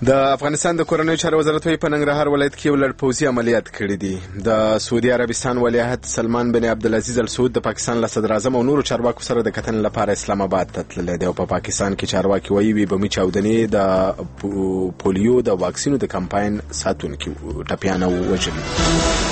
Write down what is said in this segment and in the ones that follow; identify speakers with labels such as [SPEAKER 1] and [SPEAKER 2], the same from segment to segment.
[SPEAKER 1] د افغانستان د کورنیو چارو وزارت په ننګرهار ولایت کې یو لړ پوځي عملیات کړي دي. د سعودي عربستان ولیعهد سلمان بن عبدالعزیز ال سعود د پاکستان له صدر اعظم او نورو چارواکو سره د کتنې لپاره اسلام آباد ته تللی دی او په پاکستان کې چارواکي وایي وي بمي چاودنې د پولیو د واکسینو د کمپاین ساتونکي ټپیانه ووژلي.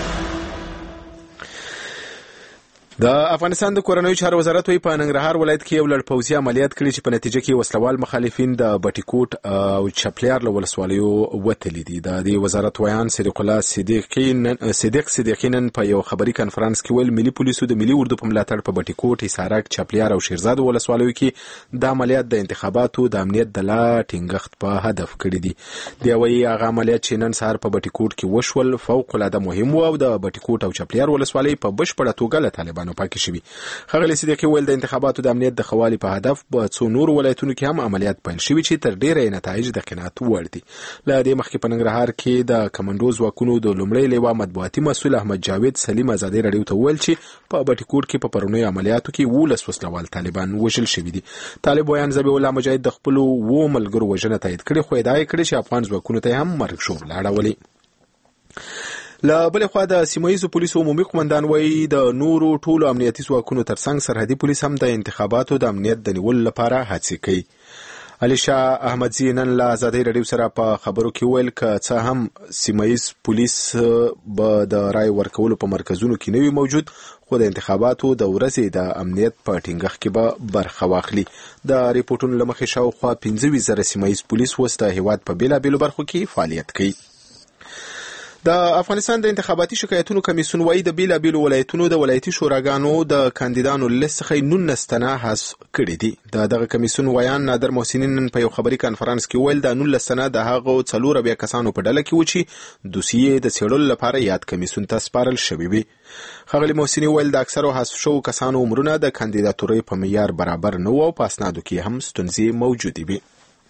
[SPEAKER 1] د افغانستان د کورنیو چارو وزارت په ننګرهار ولایت کې یو لړ پوځي عملیات کړي چې په نتیجه کې وسلوال مخالفین د بټیکوټ او چپلیار له ولسوالیو وتلي دي. د دې وزارت ویان صدیق الله صدیقی نن په یو خبري کانفرنس کې ویل ملي پولیسو د ملي اردو په ملاتړ په بټیکوټ، حصارک، چپلیار او شیرزاد ولسوالیو کې د عملیات د انتخاباتو د امنیت د لا ټینګښت په هدف کړي دي. دی وايي هغه عملیات چې نن سهار په بټیکوټ کې وشول فوق العاده مهم و او د بټیکوټ او چپلیار ولسوالۍ په بشپړه توګه له طالبانو پاکي شوي. ښاغلي صدیقي ویل د انتخاباتو د امنیت د خوالي په هدف په څو نورو ولایتونو کې هم عملیات پیل شوي چې تر ډیره نتایج د قناعت وړ دي. له دې مخکې په ننګرهار کې د کمانډو ځواکونو د لومړي لیوا مطبوعاتي مسؤل احمد جاوید سلیم ازادي راډیو ته ویل چې په بټیکوټ کې په پرونی عملیاتو کې 12 وسلوال طالبان وژل شوي دي. طالب ویان ذبیح الله مجاهد د خپل و ملګرو وژنه تایید کړي خو ادعا کړې چې افغان ځواکونو ته هم مرګ شو لاړولي. له بل خوا د سیمایي پولیسو عمومي قومندان وایي د نورو ټولو امنیتي ځواکونو ترڅنګ سرحدي پولیس هم د انتخاباتو د امنیت د نیولو لپاره هڅې کوي. علي شاه احمدزي نن له ازادي راډیو سره په خبرو کې ویل ک څه هم سیمایي پولیس به د رای ورکولو په مرکزونو کې نه وي موجود خو د انتخاباتو د ورځې د امنیت په ټینګښت کې به برخه واخلي. د ریپورتونو له مخې شاوخوا 15,000 سیمایي پولیس اوس د هیواد په بیلابیلو برخو کې فعالیت کوي. د افغانستان د انتخاباتي شکایتونو کمیسیون وایي د بیلابیلو ولایتونو د ولایتي شوراګانو د کاندیدانو لیست څخه 19 تنه حذف کړي دي. دغه کمیسیون ویان نادر محسنین نن په یو خبري کانفرنس کې ویل د 19 تنه د هغو 4 کسانو په ډله کې و چې دوسیې د څېړلو لپاره یاد کمیسیون ته سپارل شوي وي. ښاغلي محسني ویل د اکثرو حذف شوو کسانو عمرونه د کاندیداتورۍ په معیار برابر نه و او په اسنادو کې هم ستونزې موجودې وي.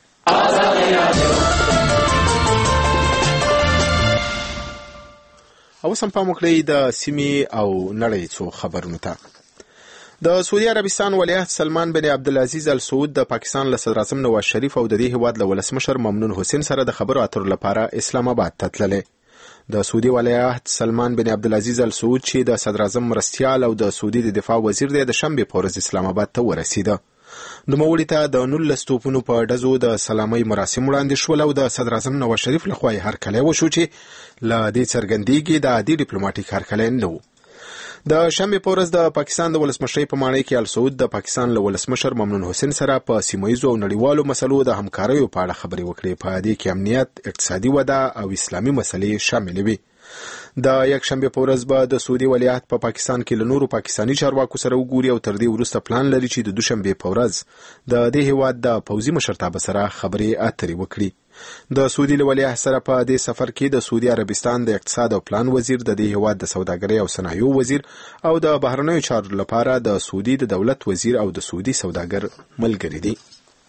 [SPEAKER 1] او سم پام وکړئ د سیمې او نړۍ څو خبرونو ته. د سعودي عربستان ولیعهد سلمان بن عبدالعزیز ال سعود د پاکستان له صدر اعظم نواز شریف او د دې هیواد له ولسمشر ممنون حسین سره د خبرو اترو لپاره اسلام آباد ته تللی. د سعودي ولیعهد سلمان بن عبدالعزیز ال سعود چې د صدر اعظم مرستیال او د سعودي د دفاع وزیر دی د شنبې په ورځ اسلام آباد ته ورسیده. نوموړي ته د 19 توپونو په ډزو د سلامۍ مراسم وړاندې شول او د صدر اعظم نواز شریف لخوا یې هرکلی وشو چې له دې څرګندېږي د عادي ډیپلوماټیک هرکلی نه و. د شنبې په ورځ د پاکستان د ولسمشرۍ په ماڼۍ کې ال سعود د پاکستان له ولسمشر ممنون حسین سره په سیمایي او نړیوالو مسلو د همکاریو په اړه خبرې وکړې. په دې کې امنیت، اقتصادي وده او اسلامي مسلې شامل وي. د یک شنبه په ورځ به د سعودي ولیعهد په پاکستان کې له نورو پاکستاني چارواکو سره وګوري او تر دې وروسته پلان لري چې د دوشنبه په ورځ د دې هیواد د پوځي مشرتابه سره خبرې اترې وکړي. د سعودي ولیعهد سره په دې سفر کې د سعودي عربستان د اقتصاد او پلان وزیر، د دې هیواد د سوداګرۍ او صنایعو وزیر او د بهرنیو چارو لپاره د سعودي د دولت وزیر او د سعودي سوداګر ملګري دي.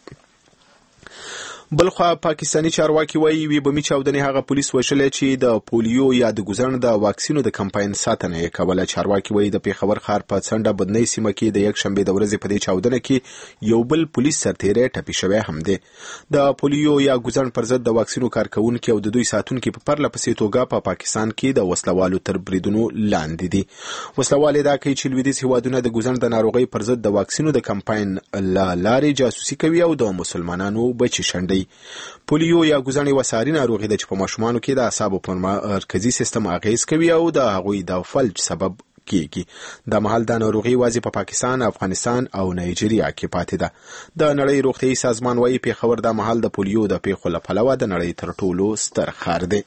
[SPEAKER 1] بلخوا پاکستانی چارواکي وایي وي بمي چاودنې هغه پولیس وژلي چې د پولیو یا د ګوزن د واکسینو د کمپاین ساتنه یې کوله. چارواکي وایي د پیښور ښار په څنډه بدنۍ سیمه کې د یک شنبې د ورځې په دې چاودنه کې یو بل پولیس سرتیری ټپي شوی هم دی. د پولیو یا ګوزن پر ضد د واکسینو کارکونکي او د دوی ساتونکي په پرله پسې توګه په پاکستان کې د وسلوالو تر بریدونو لاندې دي. وسلوال دا کوي چې لویدیځ هیوادونه د ګوزن د ناروغۍ پر ضد د واکسینو د کمپاین لارې جاسوسي کوي او د مسلمانانو بچي شنډي. پولیو یا ګوزن یوه ساري ناروغي ده چې په ماشومانو کې د اعصابو پر مرکزي سیستم اغیز کوي او د هغوی د فلج سبب کیږي. د مهال د ناروغي یوازې په پاکستان، افغانستان او نایجیریا کې پاتې ده. د نړۍ روغتیايي سازمان وایي پیښور د مهال د پولیو د پیښو له پلوه د نړۍ تر ټولو ستر ښار دی.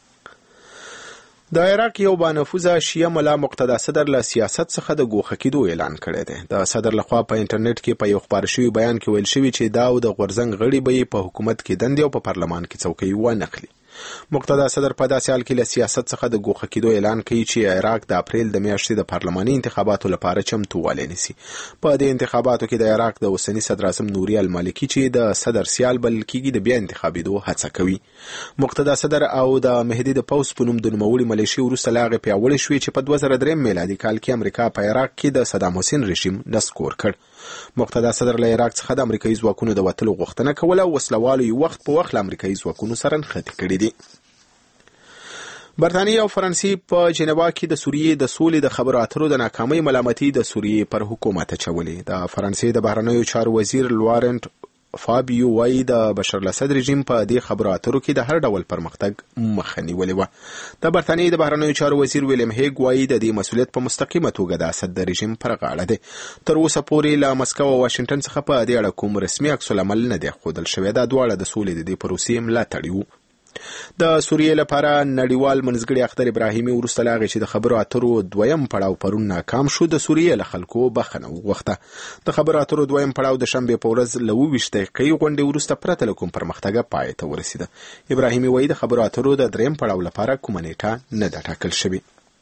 [SPEAKER 1] د عراق یو بانفوذه شیعه ملا مقتدا صدر له سیاست څخه د ګوښه کېدو اعلان کړی دی. د صدر لخوا په انټرنیټ کې په یو خپاره شوي بیان کې ویل شوي چې دا او د غورځنګ غړي به په حکومت کې دندې او په پارلمان کې څوکۍ وانخلي. مقتدا صدر په داسې حال کې له سیاست څخه د ګوښه کېدو اعلان کوي چې عراق د اپریل د میاشتې د پارلماني انتخاباتو لپاره چمتووالی نیسي. په دې انتخاباتو کې د عراق د اوسني صدر اعظم نوري المالکي چې د صدر سیال بلل کېږي د بیا انتخابېدو هڅه کوي. مقتدا صدر او د مهدي د پوځ په نوم د نوموړي ملیشې وروسته له هغې پیاوړې شوې چې په 2003 میلادي کال کې امریکا په عراق کې د صدام حسین رژیم نسکور کړ. مقتدا صدر له عراق څخه د امریکایي ځواکونو د وتلو غوښتنه کوله او وسلوالو یې وخت په وخت له امریکایي ځواکونو سره نښتې کړي دي. برتانیې او فرانسې په جنیوا کې د سوریې د سولې د خبرو اترو د ناکامۍ ملامتي د سوریې پر حکومت اچولې. د فرانسې د بهرنیو چارو وزیر لورنت فابیو وايي د بشر الاسد رژیم په دې خبرو اترو کې د هر ډول پرمختګ مخه نیولې وه. د برتانیې د بهرنیو چارو وزیر ویلیم هیګ وايي د دې مسؤلیت په مستقیمه توګه د اسد د رژیم پر غاړه دی. تر اوسه پورې له مسکو او واشنگټن څخه په دې اړه کوم رسمي عکس العمل نه دی ښودل شوی. دا دواړه د سولې د دې پروسې ملاتړي وو. د سوریې لپاره نړیوال منځګړی اختر ابراهیمي وروسته له هغې چې د خبرو اترو دویم پړاو پرون ناکام شو د سوریې له خلکو بخښنه وغوښته. د خبرو اترو دویم پړاو د شنبې په ورځ له 28 دقیقې غونډې وروسته پرته له کوم پرمختګه پای ته ورسېده. ابراهیمي وایي د خبرو اترو د دریم پړاو لپاره کومه نیټه نه ده ټاکل شوې.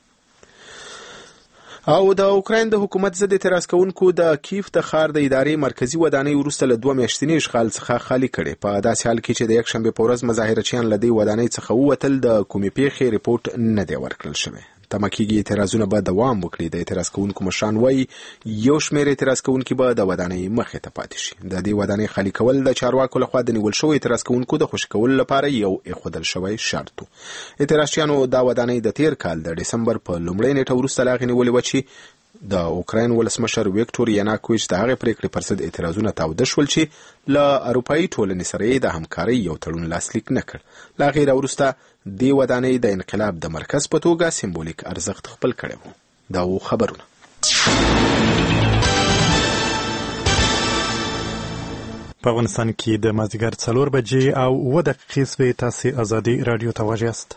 [SPEAKER 1] او د اوکراین د حکومت ضد اعتراض کوونکو د کیف د ښار د ادارې مرکزی ودانۍ وروسته له 2 میاشتني اشغال څخه خالی کړي. په داسې حال کې چې د یک شنبې په ورځ مظاهرچیان له دې ودانۍ څخه ووتل د کومې پیښې ریپورت نه دی ورکړل شوی. تمه کېږي اعتراضونه به دوام وکړي. د اعتراض کوونکو مشران وایي یو شمېر اعتراض کوونکي به د ودانۍ مخې ته پاتې شي. د دې ودانۍ خالی کول د چارواکو لخوا د نیول شوی اعتراض کوونکو د خوشي کولو لپاره یو ایښودل شوی شرط و. اعتراضچیانو دا ودانۍ د تیر کال د ډسمبر په لومړۍ نیټه وروسته له هغې نیولې وه چې د اوکراین ولسمشر ویکټور یناکویچ د هغې پریکړې پر ضد اعتراضونه تاوده شول چې له اروپایي ټولنې سره یې د همکارۍ یو تړون لاسلیک نه کړ. له هغې راوروسته دې ودانۍ د انقلاب د مرکز په توګه سمبولیک ارزښت خپل کړی و. دا و خبرونه.
[SPEAKER 2] په افغانستان کې د مازدیګر 4 بجې او 9 دقیقې سوې. تاسې ازادي راډیو ته غوږ یاست.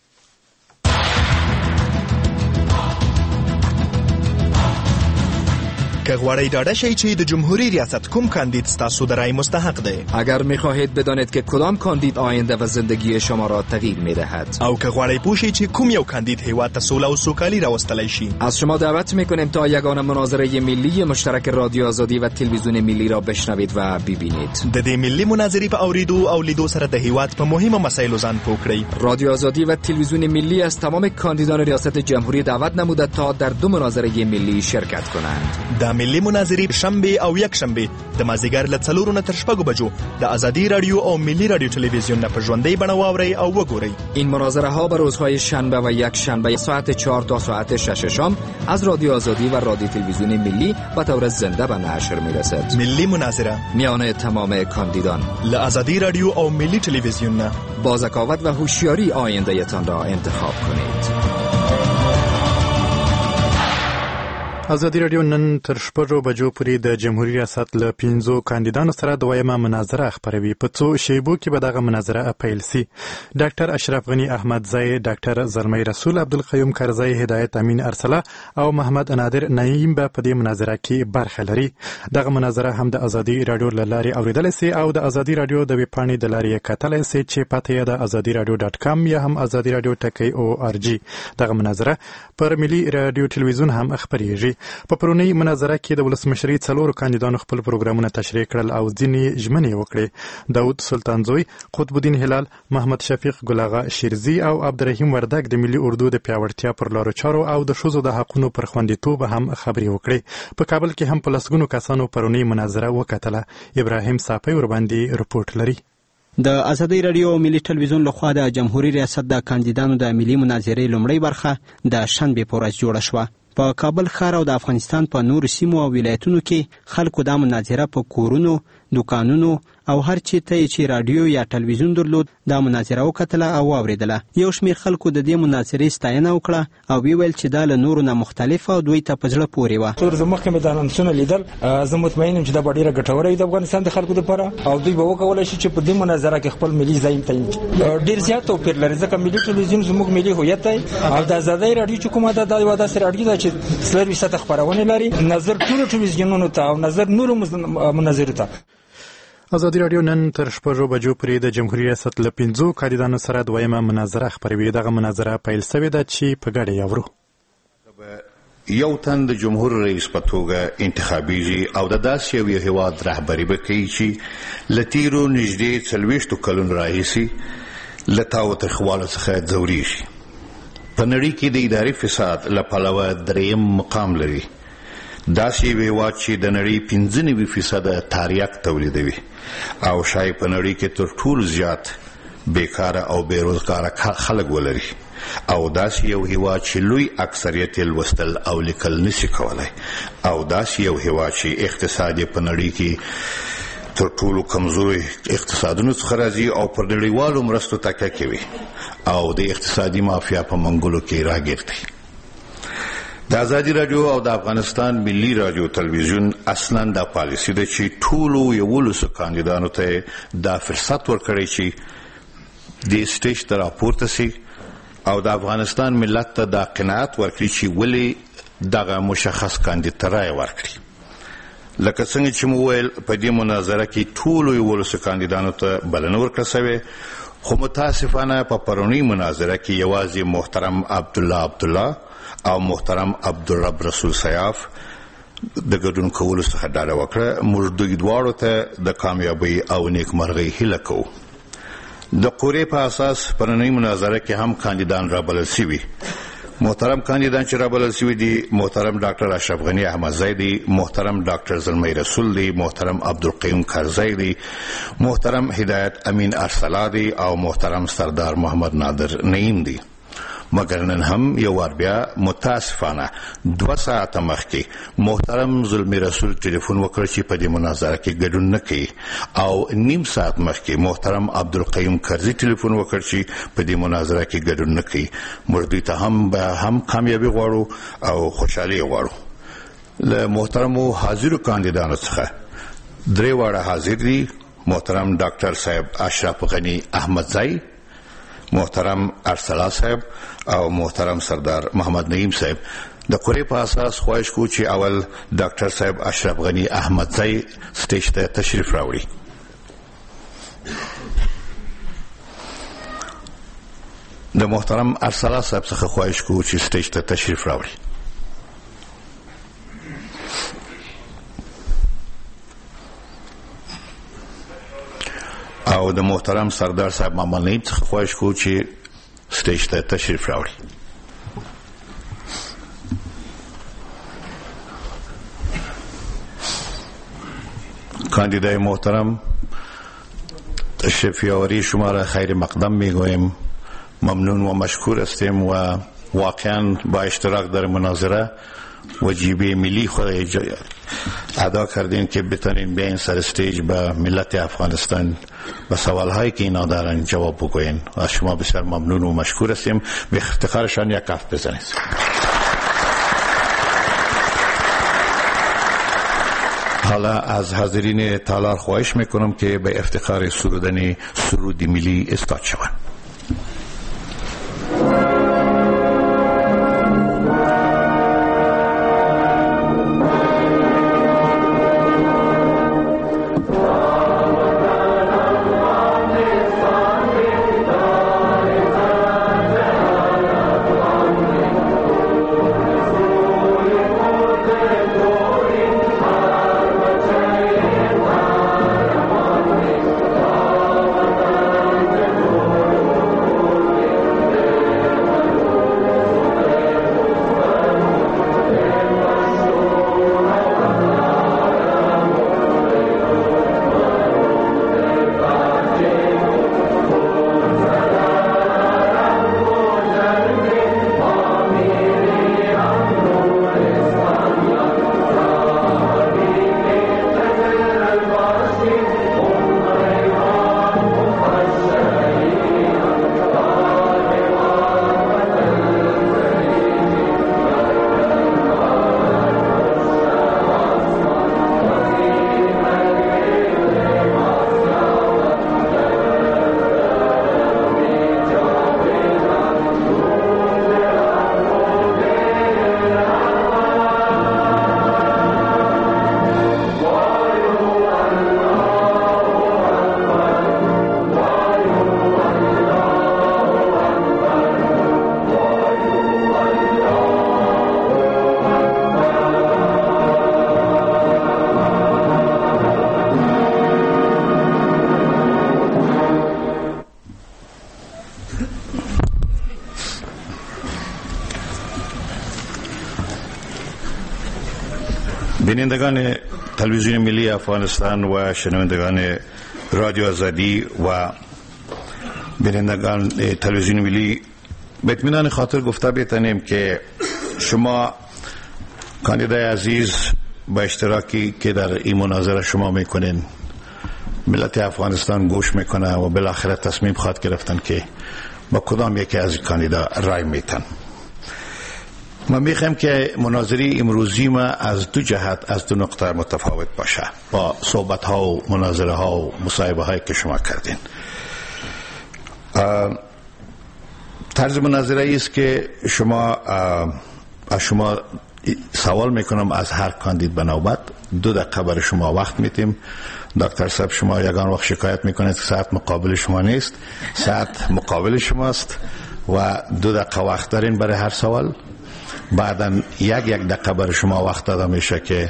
[SPEAKER 3] که غواړی ډاډه شئ چې د جمهوری ریاست کوم کاندید ستاسو د رای مستحق دی.
[SPEAKER 4] اگر می‌خواهید بدانید که کدام کاندید آینده و زندگی شما را تغییر می‌دهد.
[SPEAKER 3] او که غواړی پوه شئ چې کوم یو کاندید هیواد ته سوله او سوکالي راوستلی شي.
[SPEAKER 4] از شما دعوت می‌کنیم تا یگانه مناظره ملی مشترک رادیو آزادی و تلویزیون ملی را بشنوید و ببینید.
[SPEAKER 3] د دې ملی مناظرې په اوریدو او لیدو سره د هیواد په مهمه مسایلو ځان پوه کړئ.
[SPEAKER 4] رادیو آزادی و تلویزیون ملی از تمام کاندیدان ریاست جمهوری دعوت نموده تا در 2 مناظره ملی شرکت کنند.
[SPEAKER 3] د ملی مناظرې شنبه او یک شنبه د مازدیګر له 4 نه تر 6 بجو د ازادي رادیو او ملی رادیو تلویزیون نه په ژوندۍ بڼه واورئ او وګورئ.
[SPEAKER 4] این مناظره ها به روزهای شنبه و یک شنبه ساعت 4 تا ساعت 6 شام از رادیو آزادی و رادیو تلویزیون ملی به طور زنده به نشر میرسد.
[SPEAKER 3] ملی مناظره
[SPEAKER 4] میان تمام کاندیدان
[SPEAKER 3] له ازادي رادیو او ملی تلویزیون نه
[SPEAKER 4] با ذکاوت و هوشیاری آینده تان را انتخاب کنید.
[SPEAKER 2] ازادي راډیو نن تر 6 بجو پورې د جمهوریت ریاست له 5 کاندیدانو سره دویمه مناظره خبروي. په څو شیبو کې به دغه مناظره پیل سي. ډاکټر اشرف غنی احمدزی، ډاکټر زلمی رسول، عبدالقیوم کرزی، هدایت امین ارسله او محمد نادر نعیم به په دې مناظره کې برخه لري. دغه مناظره هم د ازادي راډیو له لارې اوریدل سي او د ازادي راډیو د ویب پاڼې د لارې کتلی سي چې پته یې د azadiradio.com یا هم azadiradio.org. دغه مناظره پر ملي راډیو تلویزیون هم خبريږي. په پرونی مناظره کې د ولسمشرۍ 4 کاندیدانو خپل پروګرامونه تشریح کړل او ځینې ژمنې وکړې. داود سلطانزوی، قطب الدین هلال، محمد شفیق ګلاغا شیرزی او عبدالرحیم وردګ د ملي اردو د پیاوړتیا پر لارو چارو او د ښځو د حقونو پر خوندیتوب هم خبرې وکړې. په کابل کې هم په لسګونو کسانو پرونی مناظره وکتله. ابراهیم صافی ورباندې رپورټ لري.
[SPEAKER 5] د ازادي راډیو او ملي ټلویزیون لخوا د جمهوریت ریاست د کاندیدانو د ملي مناظرې لومړۍ برخه د شنبې په ورځ جوړه شوه. په کابل ښار او د افغانستان په نورو سیمو او ولایتونو کې خلکو د مناظره په کورونو، دکانونو او هر چیرته چې رادیو یا تلویزیون درلود د مناظره وکتله او واوریدله. یو شمېر خلکو د دې مناظرې ستاینه وکړه او ویل چې دا له نورو نه مختلفه او دوی ته په زړه پورې وه.
[SPEAKER 6] څو ورځې مخکې مې دا انونسونه لیدل، زه مطمئن یم چې دا به ډېره ګټوره وي د افغانستان د خلکو دپاره او دوی به وکولی شي چې په دې مناظره کې خپل ملي ځای تعیین کړي. ډېر زیات توپیر لري ځکه ملي ټلویزیون زموږ ملي هویت دی او د ازادۍ راډیو چې کومه ده دا یوه داسې راډیو ده چې څلورویشت ساعته خپرونې لري، نظر ټولو ټلویزیونونو ته او نظر نورو مناظرو ته.
[SPEAKER 2] ازادي راډیو نن تر 6 بجو پورې د جمهوریت ریاست له 5 کاندیدانو سره دویمه مناظره خبروي. دغه مناظره پیل شوې ده چې په ګډه یاورو.
[SPEAKER 7] یو تن د جمهور رئیس په توګه انتخابیږي او د داسې یو هیواد رهبري به کوي چې له تیرو نږدې 40 کلونو راهیسې له تاوتریخوالو څخه ځورېږي. په نړۍ کې د اداري فساد له پلوه دریم مقام لري داسې یو هیواد چې د نړۍ 95% تریاک تولیدوي او شاید په نړۍ کې تر ټولو زیات بیکاره او بیروزګاره خلک ولري او داسې یو هیواد چې لوی اکثریت لوستل او لیکل نشي کولای او داسې یو هیواد چې اقتصاد په نړۍ کې تر ټولو کمزوري اقتصادونو څخه راځي او پر نړیوالو مرستو تکیه کوي او د اقتصادي مافیا په منګولو کې راګرځي. د ازادي رادیو او د افغانستان ملي رادیو تلویزیون اصلا د پالیسي د چې ټولو یو لسو کاندیدانو ته د فرصت ورکړي چې د سټیج ته راپورته شي او د افغانستان ملت ته د قناعت ورکړي چې ولې دغه مشخص کاندید ته رایه ورکړي. لکه څنګه چې مو ویل په دې مناظره کې ټولو یو لسو کاندیدانو ته بلنه ورکړل شوې خو متاسفانه په پرونی مناظره کې یوازې محترم عبدالله او محترم عبدالرب رسول سیاف د ګډون کولو څخه ډډه وکړه. موږ دوی دواړو ته د کامیابی او نیکمرغۍ هیله کوو. د قورې په اساس پرونی مناظره کې هم کاندیدان رابلل شوي. محترم کاندیدان چې رابلل شوي دي محترم ډاکټر اشرف غنی احمدزی دی، محترم ډاکټر زلمی رسول دی، محترم عبدالقیوم کرزی دی، محترم هدایت امین ارسلا دی او محترم سردار محمد نادر نعیم دی. مګر نن هم یو وار بیا متاسفانه 2 ساعته مخکې محترم زلمی رسول ټلیفون وکړ چې په دې مناظره کې ګډون نه کوي او نیم ساعت مخکې محترم عبدالقیوم کرزی ټلیفون وکړ چې په دې مناظره کې ګډون نه کوي. موږ دوی ته هم کامیابی غواړو او خوشحالي غواړو. له محترمو حاضرو کاندیدانو څخه 3 واړه حاضر دي: محترم ډاکټر صاحب اشرف غنی احمدزی، محترم ارسلا صاحب او محترم سردار محمد نعیم صاحب. د قورې په اساس خواهش کوو چې اول ډاکټر صاحب اشرف غنی احمدزی سټیج ته تشریف راوړي. د محترم ارسلا صاحب څخه خواهش کوو چې سټیج ته تشریف راوړي. او د محترم سردار صاحب محمد نعیم څخه خواهش کوو چې سټیج ته تشریف راوړي. کاندیدای محترم تشریف یاوری شما را خیر مقدم میگویم. ممنون و مشکور هستیم و واقعا با اشتراک در مناظره وجیبه ملی خود ادا کردین که بتونین بیاین سر استیج به ملت افغانستان و سوالهایی که اینا دارن جواب بگوین. از شما بسیار ممنون و مشکور هستیم. به افتخارشان یک کف بزنید. حالا از حاضرین تالار خواهش میکنم که به افتخار سرودن سرود ملی استاد شوند. بینندگان تلویزیون ملی افغانستان و شنوندگان رادیو آزادی و بینندگان تلویزیون ملی، به اطمینان خاطر گفته بتانیم که شما کاندیدای عزیز با اشتراکی که در این مناظره شما میکنین، ملت افغانستان گوش میکنه و بالاخره تصمیم خواهد گرفتن که با کدام یکی از کاندیدا رای میتن. ما میخوایم که مناظره امروزی ما از دو جهت، از دو نقطه متفاوت باشه با صحبت ها و مناظره ها و مصاحبه هایی که شما کردین. طرز مناظره است که از شما سوال میکنم از هر کاندید به نوبت 2 دقیقه برای شما وقت میتیم. دکتر صاحب شما یگان وقت شکایت میکنید که ساعت مقابل شما نیست، ساعت مقابل شماست و 2 دقیقه وقت دارین برای هر سوال. بعدا یک دقیقه برای شما وقت داده میشه که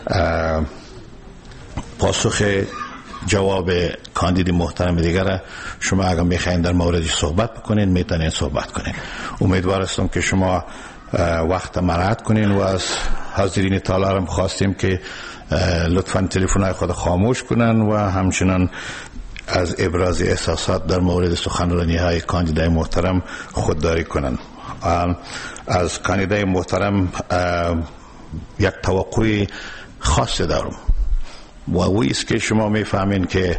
[SPEAKER 7] پاسخ جواب کاندید محترم دیگر شما اگر میخواین در موردش صحبت بکنین میتونین صحبت کنین. امیدوار هستم که شما وقت مراعات کنین و از حاضرین تالارم خواستیم که لطفاً تلفن‌های خود خاموش کنن و همچنان از ابراز احساسات در مورد سخنرانی‌های کاندیدای محترم خودداری کنن. از کاندیدای محترم یک توقع خاص دارم و وی است که شما میفهمین که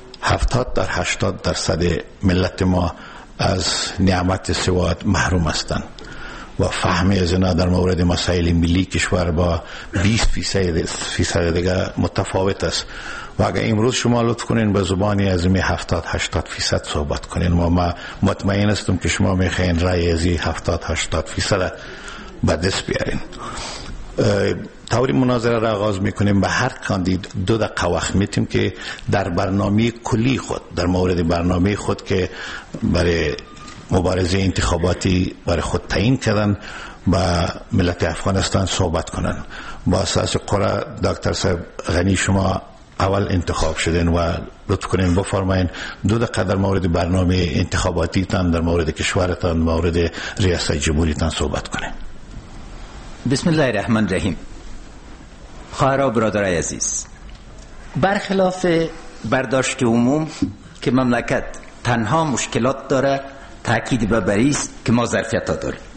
[SPEAKER 7] 70-80% ملت ما از نعمت سواد محروم هستند و فهم از اینا در مورد مسائل ملی کشور با 20% دیگه متفاوت است و اگر امروز شما لطف کنین به زبانی از این 70-80% صحبت کنین و ما مطمئن هستم که شما میخواین رای از این 70-80% به دست بیارین. طوری مناظره را آغاز میکنیم. به هر کاندید 2 دقیقه وقت میتیم که در برنامه کلی خود، در مورد برنامه خود که برای مبارزه انتخاباتی برای خود تعیین کردن با ملت افغانستان صحبت کنن. با اساس قرار دکتر صاحب غنی شما اول انتخاب شدین و لطف کنین بفرمایین 2 دقیقه در مورد برنامه انتخاباتی تان، در مورد کشورتان، مورد ریاست جمهوری تان صحبت کنین.
[SPEAKER 8] بسم الله الرحمن الرحیم. خواهران و برادرای عزیز، برخلاف برداشت عموم که مملکت تنها مشکلات داره، تأکید بر است که ما ظرفیت ها داریم.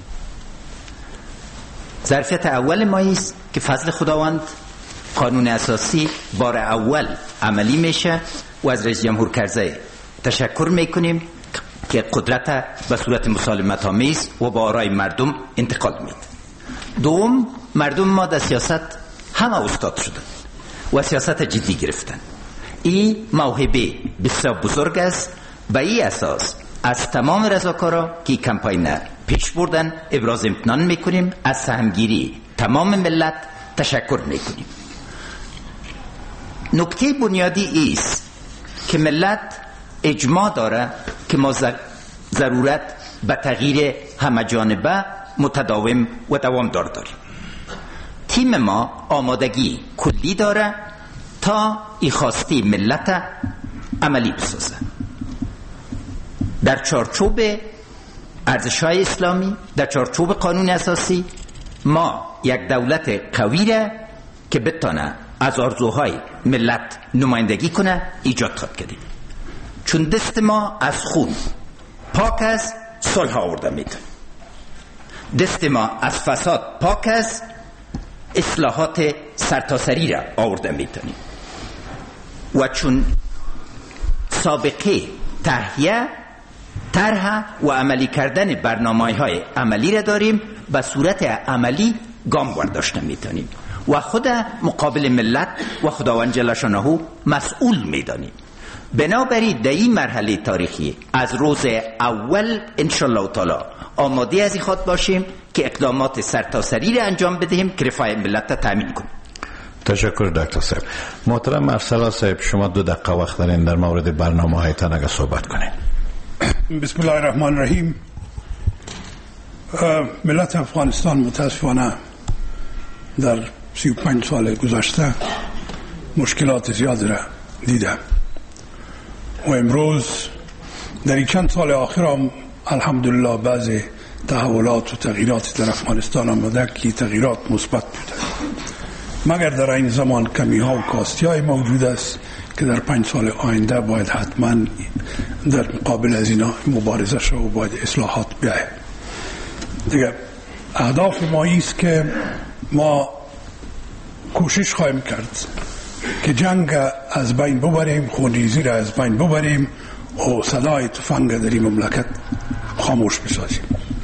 [SPEAKER 8] ظرفیت اول ما است که فضل خداوند قانون اساسی بار اول عملی میشه و از رئیس جمهور کرزی تشکر میکنیم که قدرت به صورت مسالمت آمیز و با آرای مردم انتقال میده. دوم، مردم ما در سیاست همه استاد شدن و سیاست جدی گرفتن. این موهبه بسیار بزرگ است. به این اساس از تمام رضاکارا که کمپاین پیش بردن ابراز امتنان میکنیم. از سهمگیری تمام ملت تشکر میکنیم. نکته بنیادی است که ملت اجماع داره که ما ضرورت به تغییر همه جانبه متداوم و دوامدار داریم. تیم ما آمادگی کلی داره تا این خواسته ملت عملی بسازه. در چارچوب ارزش‌های اسلامی، در چارچوب قانون اساسی، ما یک دولت قوی را که بتونه از آرزوهای ملت نمایندگی کنه ایجاد خواهد کردیم. چون دست ما از خون پاک است، صلح آورده میتونه. دست ما از فساد پاک است، اصلاحات سرتاسری را آورده میتونیم. و چون سابقه طرح و عملی کردن برنامه‌های عملی را داریم، به صورت عملی گام برداشته میتونیم و خود مقابل ملت و خداوند جل شانه مسئول میدانیم. بنابراین در این مرحله تاریخی از روز اول انشالله تعالی آماده از این خود باشیم که اقدامات سرتاسری را انجام بدهیم که رفاه ملت را تامین کنیم.
[SPEAKER 7] تشکر دکتر صاحب. محترم ارسلا صاحب، شما 2 دقیقه وقت دارین در مورد برنامه‌هایتان اگر صحبت کنین.
[SPEAKER 9] بسم الله الرحمن الرحیم. ملت افغانستان متاسفانه در 35 سال گذشته مشکلات زیاد را دیده و امروز در این چند سال آخر هم الحمدلله بعضی تحولات و تغییرات در افغانستان آمده که تغییرات مثبت بوده. مگر در این زمان کمی ها و کاستی های موجود است که در 5 سال آینده باید حتما در مقابل از اینا مبارزه شد و باید اصلاحات بیاید. دیگه اهداف ما است که ما کوشش خواهیم کرد که جنگ از بین ببریم، خونریزی را از بین ببریم و صدای تفنگ در این مملکت خاموش بسازیم.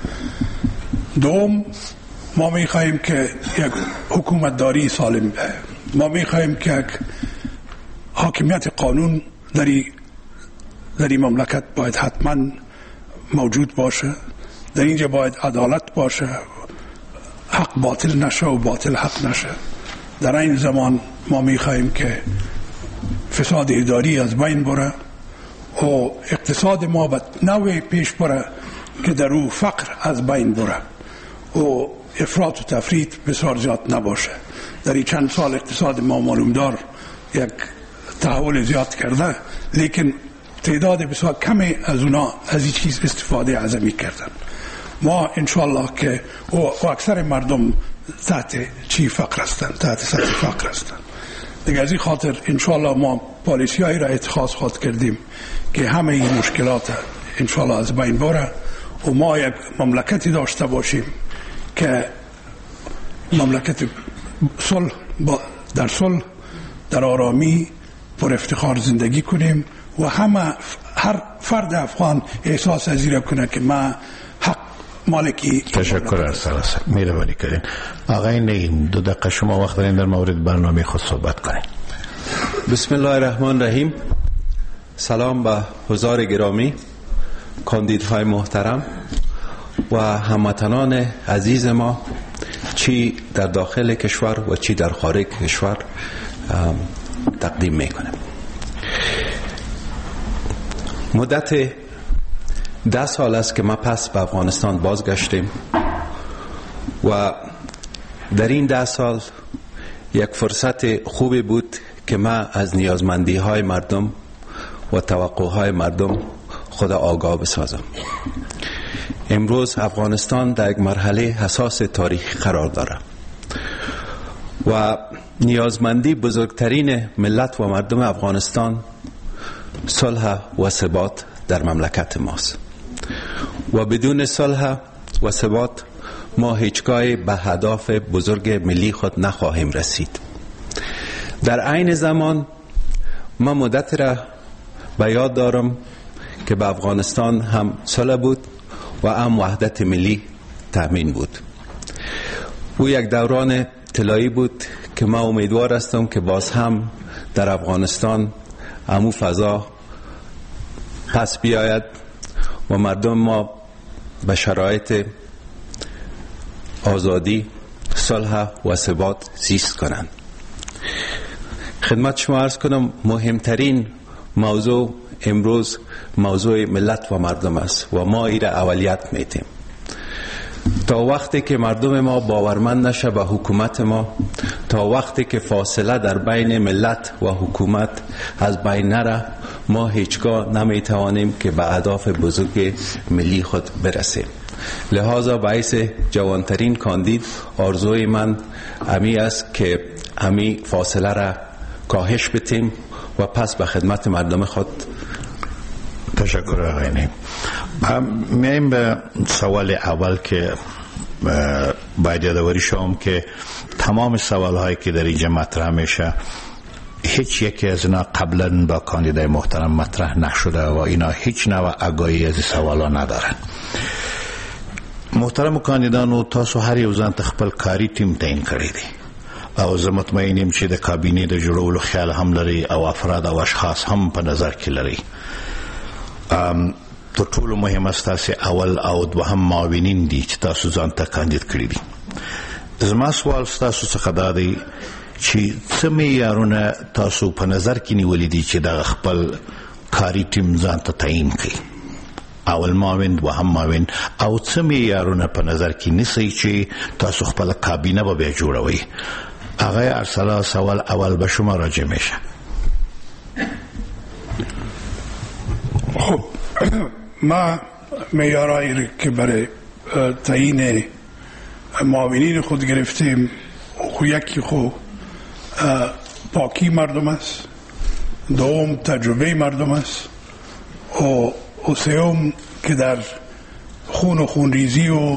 [SPEAKER 9] دوم، ما میخواهیم که یک حکومت داری سالم به، ما میخواهیم که یک حاکمیت قانون در این مملکت باید حتما موجود باشه، در اینجا باید عدالت باشه، حق باطل نشه و باطل حق نشه. در این زمان ما میخواهیم که فساد اداری از بین بره و اقتصاد ما به نوع پیش بره که در او فقر از بین بره و افراط و تفریط بسیار زیاد نباشه. در این چند سال اقتصاد ما معلوم دار یک تحول زیاد کرده، لیکن تعداد بسیار کمی از اونا از این چیز استفاده عظمی کردن. ما انشاءالله که و اکثر مردم تحت فقر هستند، تحت سطح فقر هستند. دیگه از این خاطر انشاءالله ما پالیسی هایی را اتخاذ خواهد کردیم که همه این مشکلات انشاءالله از بین بره و ما یک مملکتی داشته باشیم که مملکت صلح در صلح در آرامی پر افتخار زندگی کنیم و هر فرد افغان احساس از این کنه که ما حق مالکی.
[SPEAKER 7] تشکر از مهربانی کردین. آقای نگین 2 دقیقه شما وقت دارین در مورد برنامه خود صحبت کنین.
[SPEAKER 10] بسم الله الرحمن الرحیم. سلام به حضار گرامی، کاندیدهای محترم و هموطنان عزیز ما، چی در داخل کشور و چی در خارج کشور تقدیم میکنم. مدت 10 سال است که ما پس به افغانستان بازگشتیم و در این 10 سال یک فرصت خوبی بود که ما از نیازمندی های مردم و توقع های مردم خود آگاه بسازم. امروز افغانستان در یک مرحله حساس تاریخی قرار دارد و نیازمندی بزرگترین ملت و مردم افغانستان صلح و ثبات در مملکت ماست و بدون صلح و ثبات ما هیچگاه به هدف بزرگ ملی خود نخواهیم رسید. در عین زمان ما مدت را به یاد دارم که به افغانستان هم صلح بود و هم وحدت ملی تامین بود. او یک دوران طلایی بود که ما امیدوار هستم که باز هم در افغانستان همو فضا پس بیاید و مردم ما به شرایط آزادی، صلح و ثبات زیست کنند. خدمت شما عرض کنم مهمترین موضوع امروز موضوع ملت و مردم است و ما این را اولیت میتیم. تا وقتی که مردم ما باورمند نشه به حکومت ما، تا وقتی که فاصله در بین ملت و حکومت از بین نره، ما هیچگاه نمیتوانیم که به اهداف بزرگ ملی خود برسیم. لذا باعث جوانترین کاندید آرزوی من امی است که امی فاصله را کاهش بدیم و پس به خدمت مردم خود.
[SPEAKER 7] تشکر آقای نیم. میایم به سوال اول که باید یادآوری شوم که تمام سوال هایی که در اینجا مطرح میشه هیچ یکی از اینا قبلا با کاندیدای محترم مطرح نشده و اینا هیچ نوع آگاهی از سوالا ندارن. محترم کاندیدانو، تاسو هر یو ځان ته خپل کاری ټیم تعیین کړی دی او زه مطمئن یم چې د کابینې د جوړولو خیال هم لري او افراد او اشخاص هم په نظر کې لري. تر ټولو مهمه ستاسو اول او دوهم معاونین دي چې تاسو ځان ته کاندید کړی دي. زما سوال ستاسو څخه دا دی چې څه معیارونه تاسو په نظر کې نیولي دي چې د خپل کاری ټیم ځان ته تعیین کړي؟ اول معاون، دوهم معاون، او څه معیارونه په نظر کې نیسئ چې تاسو خپل کابینه به بیا جوړوئ؟ آقای ارسلا، سوال اول به شما راجع میشه.
[SPEAKER 9] خب ما معیارهایی که برای تعیین معاونین خود گرفتیم، یکی خود پاکی مردم است، دوم تجربه مردم است و سوم که در خون و خونریزی و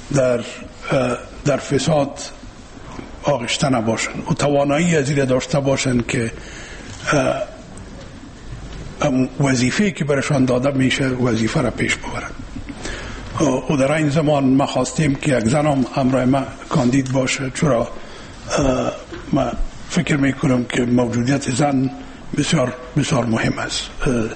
[SPEAKER 9] در فساد آغشته نباشن و توانایی از این داشته باشن که وظیفه که برشان داده میشه وظیفه را پیش ببرن. و در این زمان ما خواستیم که یک زن هم همراه ما کاندید باشه، چرا ما فکر میکنم که موجودیت زن بسیار بسیار مهم است.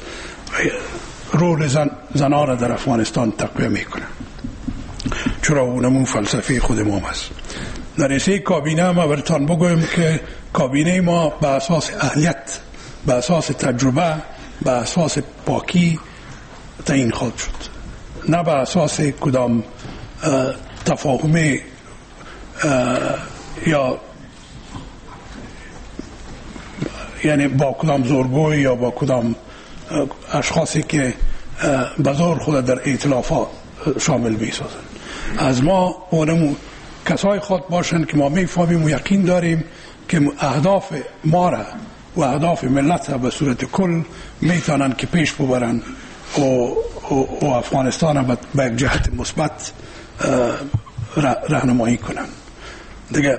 [SPEAKER 9] رول زنان را در افغانستان تقویه میکنه، چرا اونمون فلسفه خود ما است. در رئیسه کابینه ما برتان بگویم که کابینه ما به اساس اهلیت، به اساس تجربه، به اساس پاکی تعیین خواهد شد، نه به اساس کدام تفاهم یا یعنی با کدام زورگوی یا با کدام اشخاصی که بزرگ خود در ائتلافات شامل میسازن. از ما اونمون کسای خود باشن که ما میفهمیم و یقین داریم که اهداف ما را و اهداف ملت را به صورت کل میتونن که پیش ببرن و افغانستان را به یک جهت مثبت راهنمایی کنن. دیگه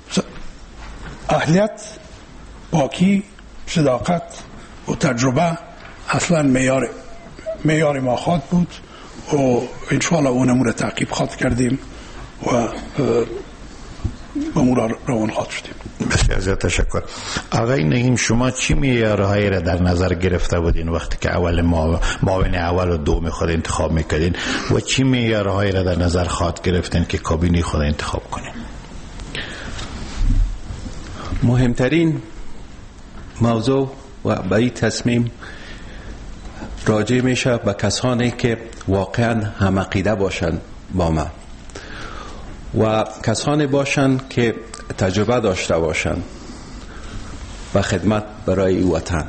[SPEAKER 9] اهلیت، پاکی، صداقت و تجربه اصلا معیار ما خواهد بود و انشاءالله اونمون را تعقیب خواهد کردیم و به مورا روان خواهد شدیم.
[SPEAKER 7] بسیار زیاد تشکر. آقای نعیم، شما چی معیارهایی را در نظر گرفته بودین وقتی که اول معاون اول و دوم خود انتخاب میکردین و چی معیارهایی را در نظر خواهد گرفتین که کابینه خود انتخاب کنین؟
[SPEAKER 10] مهمترین موضوع و به این تصمیم راجع میشه به کسانی که واقعا هم عقیده باشن با ما و کسانی باشن که تجربه داشته باشن و خدمت برای وطن.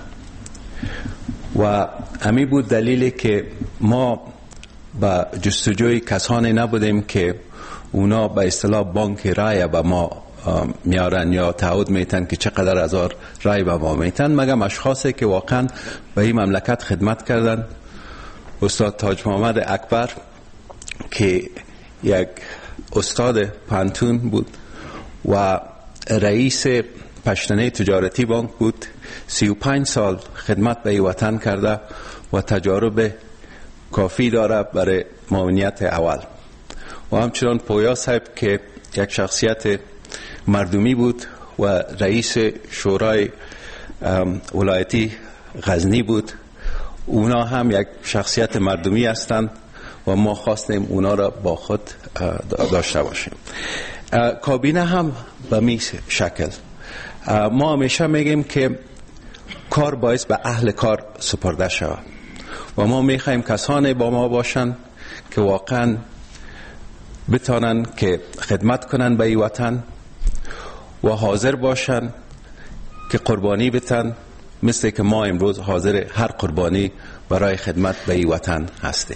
[SPEAKER 10] و همین بود دلیلی که ما به جستجوی کسانی نبودیم که اونا به اصطلاح بانک رای به ما میارن یا تعهد میتن که چقدر هزار رای به ما میتن، مگر اشخاصی که واقعا به این مملکت خدمت کردن. استاد تاج محمد اکبر که یک استاد پانتون بود و رئیس پشتنه تجارتی بانک بود، 35 سال خدمت به وطن کرده و تجارب کافی داره برای معاونیت اول. و همچنان پویا صاحب که یک شخصیت مردمی بود و رئیس شورای ولایتی غزنی بود، اونا هم یک شخصیت مردمی هستند و ما خواستیم اونا را با خود داشته باشیم. کابینه هم به می شکل ما همیشه میگیم که کار باعث به اهل کار سپرده شود و ما میخوایم کسانی با ما باشن که واقعا بتانن که خدمت کنن به این وطن و حاضر باشن که قربانی بتن، مثل که ما امروز حاضر هر قربانی برای خدمت به این وطن هستیم.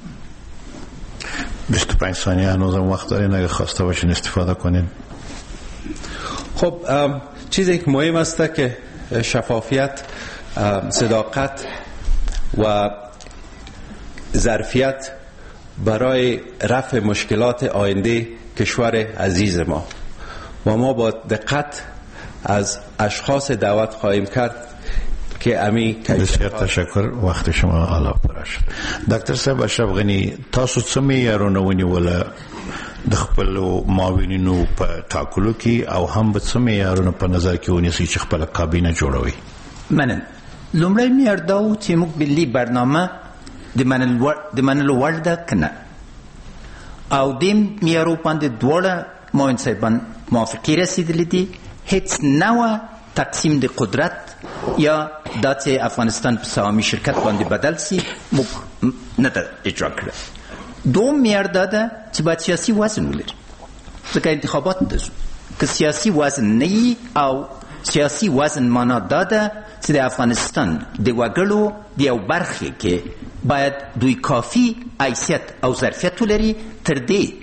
[SPEAKER 7] 25 ثانیه هنوزم وقت دارین، اگه خواسته باشین استفاده کنین.
[SPEAKER 10] خب چیزی که مهم است که شفافیت، صداقت و ظرفیت برای رفع مشکلات آینده کشور عزیز ما و ما با دقت از اشخاص دعوت خواهیم کرد که امی
[SPEAKER 7] بسیار تشکر. وقت شما علاوه پر شد. ډاکټر صاحب اشرف غنی، تاسو څه معیارونه ونیول د خپل معاونینو په ټاکلو کې او هم به څه معیارونه په نظر کې ونیسئ چې خپل کابینه جوړوي؟
[SPEAKER 8] مننه. لومړی معیار دا و چې موږ ملي برنامه د منلو وړ ده که نه، او دې معیارو باندې دواړه معاون صاحبان موافقې رسېدلي دي. هیڅ نوع تقسیم د قدرت یا دا چې افغانستان په سهامي شرکت باندې بدل سي موږ نه ده اجرا کړه. دوم معیار دا ده چې باید سیاسي وزن ولري، ځکه انتخابات ده. که سیاسي وزن نه وي، او سیاسي وزن معنا دا ده چې د افغانستان د وګړو د یو برخې کې باید دوی کافي حیثیت او ظرفیت ولري تر دې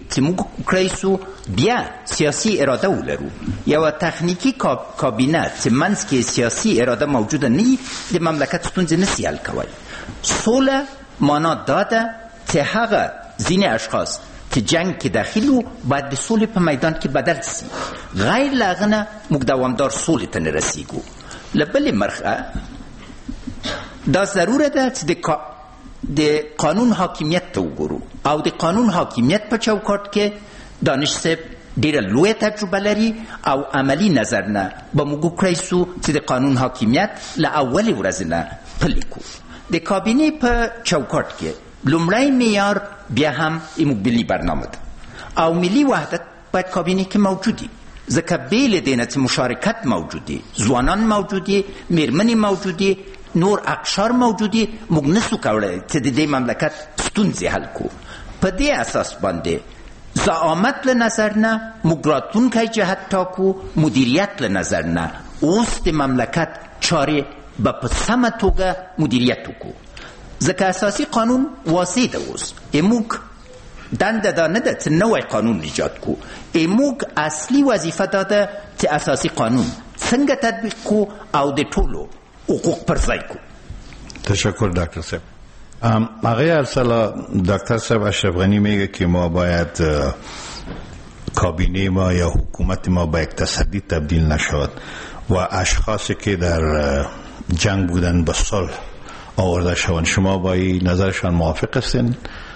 [SPEAKER 8] چې موږ کړی سو بیا سیاسي اراده ولرو. یوه تخنیکي کابینه چې منځ کې سیاسي اراده موجوده نه د مملکت ستونزې نسي حل کولی. سوله معنا دا ده چې هغه ځینې اشخاص چې جنگ کې داخل وو باید د سولې په میدان کې بدل سي. غیر له هغه نه موږ دوامدار سولې ته نه رسیږو. له بلې مرخه دا ضروره ده چې د قانون حاکمیت ته وګورو او د قانون حاکمیت په چوکاټ کې دانش صاحب ډیره لویه تجربه لري او عملی نظر نه به موږ وکړی سو چې د قانون حاکمیت له اولې ورځې نه پلی کړو. د کابینې په چوکاټ کې لومړی معیار بیا هم ملي برنامه ده او ملي وحدت باید کابینې کې موجودي، ځکه بې له دې نه چې مشارکت موجودي، ځوانان موجودي، میرمنې موجودي، نور اقشار موجودي، موږ نسو کولی چې د دې مملکت ستونزې حل کړو. په دې اساس باندې زعامت له نظر نه موږ راتلونکی جهت ټاکو، مدیریت له نظر نه اوس د مملکت چارې به په سمه توګه مدیریت وکړو. ځکه اساسي قانون واضح ده. اوس موږ دنده دا نه ده چې نوی قانون ایجاد کړو. موږ اصلي وظیفه دا ده چې اساسي قانون څنګه تطبیق کړو او د ټولو حقوق پر ځای کړو.
[SPEAKER 7] تشکر دکتر صاحب. آقای ارسلا، دکتر صاحب اشرف غنی میگه که ما باید کابینه ما یا حکومت ما به اقتصادی تبدیل نشود و اشخاصی که در جنگ بودن به صلح آورده شوند. شما با این نظرشان موافق هستین؟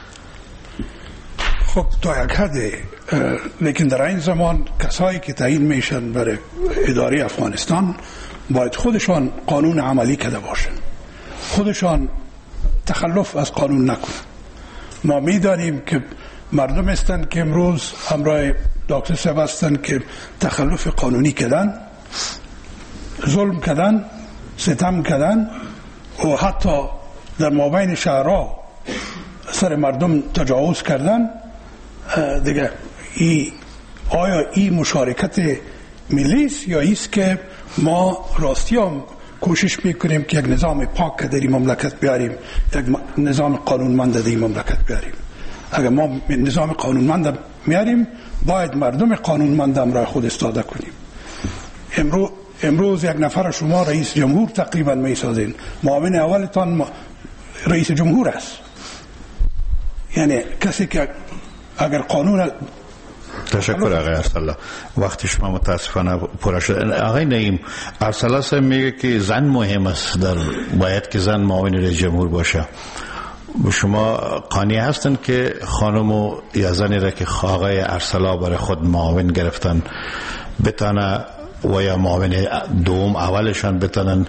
[SPEAKER 9] خب تا یک حده، لیکن در این زمان کسایی که تعیین میشن برای اداره افغانستان باید خودشان قانون عملی کرده باشن، خودشان تخلف از قانون نکنن. ما میدانیم که مردم هستند که امروز همراه دکتر صاحب هستند که تخلف قانونی کردن، ظلم کردن، ستم کردن و حتی در مابین شهرها سر مردم تجاوز کردن. دیگه آیا این مشارکت ملی است یا ایست که ما راستی هم کوشش میکنیم که یک نظام پاک در این مملکت بیاریم، یک نظام قانونمند در این مملکت بیاریم؟ اگر ما نظام قانونمند میاریم باید مردم قانونمند هم را خود استفاده کنیم. امروز یک نفر شما رئیس جمهور تقریبا میسازین، معاون اولتان رئیس جمهور است. یعنی کسی که اگر قانون.
[SPEAKER 7] تشکر آقای ارسلا. وقتی شما متاسفانه پورا شد. آقای نعیم، ارسلا صاحب میگه که زن مهم است، باید که زن معاون رئیس جمهور باشه. شما قانع هستن که خانم یا زنی را که آقای ارسلا برای خود معاون گرفتن بتانه و یا معاون دوم اولشان بتانن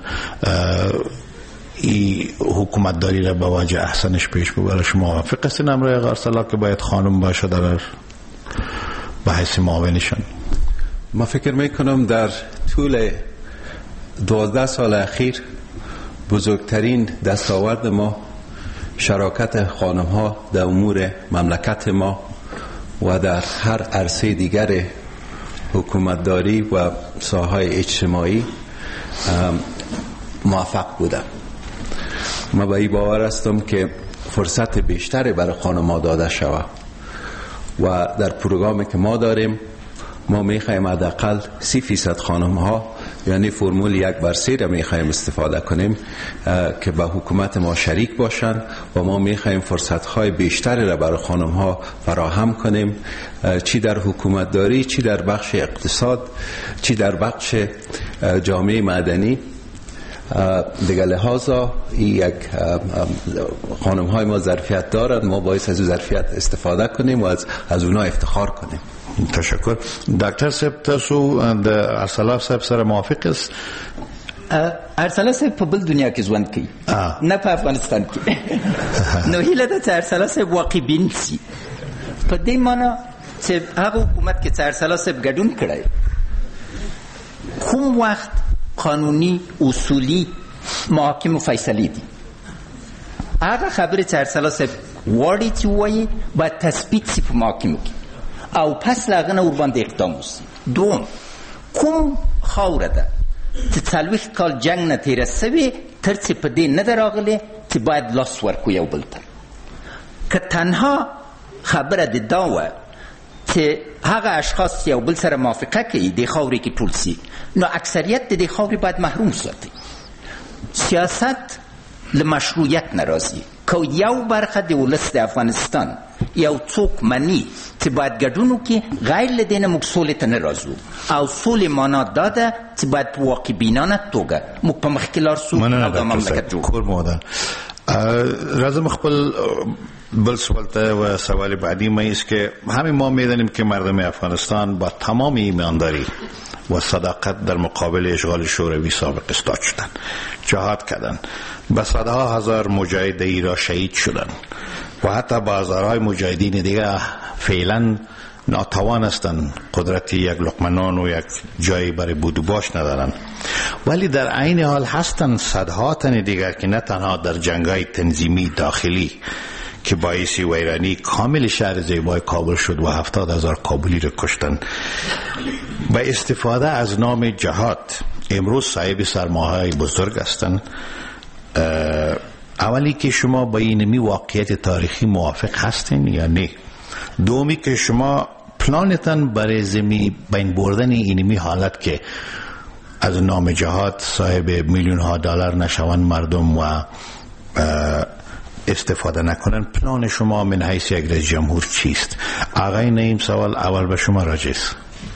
[SPEAKER 7] ای حکومت داری را به وجه احسنش پیش ببره؟ شما موافق هستین امروز آقای ارسلا که باید خانم باشه در به حیث معاونشان؟
[SPEAKER 10] ما فکر میکنم در طول 12 سال اخیر بزرگترین دستاورد ما شراکت خانم ها در امور مملکت ما و در هر عرصه دیگر حکومتداری و ساحه اجتماعی موفق بوده. ما به این باور هستم که فرصت بیشتری برای خانم ها داده شود و در پروگرامی که ما داریم ما میخوایم حداقل 30% خانم ها، یعنی فرمول 1/3 را میخوایم استفاده کنیم که با حکومت ما شریک باشند و ما میخوایم فرصت های بیشتری را برای خانم ها فراهم کنیم، چی در حکومت داری، چی در بخش اقتصاد، چی در بخش جامعه مدنی. دیگه لحاظا یک خانم های ما ظرفیت دارند، ما باید از ظرفیت استفاده کنیم و از اونا افتخار کنیم.
[SPEAKER 7] تشکر. دکتر صاحب تاسو د ارسلا صاحب سره موافق است؟
[SPEAKER 8] ارسلا صاحب په بل دنیا کې ژوند کوي، نه په افغانستان کې. نو هیله ده چې ارسلا صاحب واقع بین شي. په دې معنی چې هغه حکومت کې چې ارسلا صاحب ګډون کړی، کوم وخت قانوني اصولي محاکم فیصله دي، هغه خبره چې ارسلا صاحب واړي چې وایي باید تثبیت شي په محاکمو کې او پس لاغه نه ور باندې اقدام وشي. دوم، کوم خاوره ده چې 40 کال جنگ نه تیره سوي تر څه په دې نه ده راغلې چې باید لاس ورکو یو بل ته. که تنها خبره د دا وه چې هغه اشخاص یو بل سره موافقه کوي د خاورې کې ټول سي، نو اکثریت د خاورې باید محروم ساتي. سیاست له مشروعیت نه راځي. که یو برخه د ولس د افغانستان یو څوک مني چې باید ګډون وکړي، غیر له دې نه موږ سولې ته نه راځو. او سولې معنا دا ده چې باید په واقع بینانه توګه موږ په مخکې لاړ سو او دا مملکت جوړ کړو.
[SPEAKER 7] راځم خپل بل سوال ته و سوال بعدی ما است که همین ما میدانیم که مردم افغانستان با تمام ایمانداری و صداقت در مقابل اشغال شوروی سابق ایستاد شدند، جهاد کردند، به صدها هزار مجاهد ایران شهید شدند و حتی با هزارهای مجاهدین دیگه فعلا ناتوان هستند، قدرت یک لقمه نان و یک جایی برای بود و باش ندارند. ولی در عین حال هستند صدها تن دیگر که نه تنها در جنگ‌های تنظیمی داخلی که باعثی ویرانی کامل شهر زیبای کابل شد و 70,000 کابلی را کشتند، با استفاده از نام جهاد امروز صاحب سرمایه‌های بزرگ هستند. اولی که شما با اینمی واقعیت تاریخی موافق هستین یا نه؟ دومی که شما پلانتان برای زمین بین بردن اینمی حالت که از نام جهاد صاحب میلیون ها دلار نشوند مردم و استفاده نکنن، پلان شما من حیث یک رئیس جمهور چیست؟ آقای نعیم سوال اول به شما راجع است.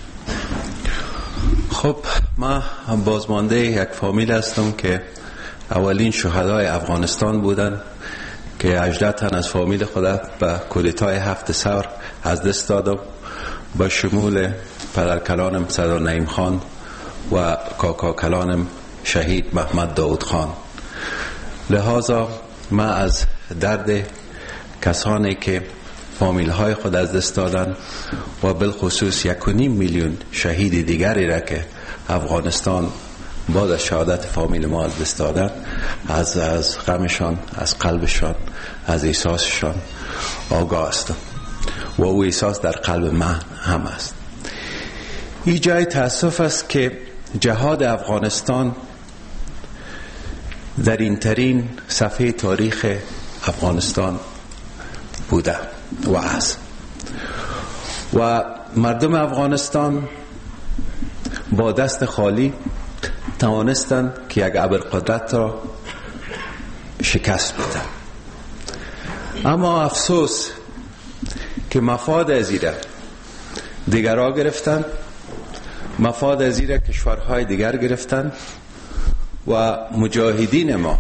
[SPEAKER 10] خب ما بازمانده یک فامیل هستم که اولین شهدای افغانستان بودن که 18 تن از فامیل خودم به کودتای 7 ثور از دست دادم، با شمول پدرکلانم صدر نعیم خان و کاکا کلانم شهید محمد داود خان. لحاظا ما از درد کسانی که فامیل های خود از دست دادن و بالخصوص 1.5 میلیون شهید دیگری را که افغانستان بعد از شهادت فامیل ما از دست دادن، از غمشان، از قلبشان، از احساسشان آگاه هستم و او احساس در قلب من هم است. این جای تأسف است که جهاد افغانستان در این ترین صفحه تاریخ افغانستان بوده و است و مردم افغانستان با دست خالی توانستند که یک ابرقدرت را شکست بدن. اما افسوس که مفاد از ایره دیگرها گرفتن، مفاد از ایره کشورهای دیگر گرفتن و مجاهدین ما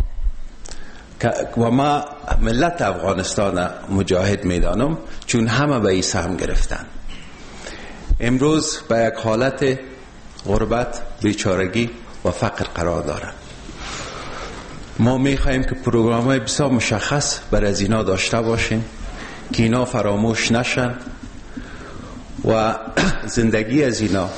[SPEAKER 10] و ما ملت افغانستان مجاهد میدانم چون همه به این سهم گرفتن. امروز به یک حالت غربت، بیچارگی و فقر قرار دارن. ما میخواهیم که پروگرام‌های بسیار مشخص برای از اینا داشته باشیم که اینا فراموش نشن و زندگی از اینا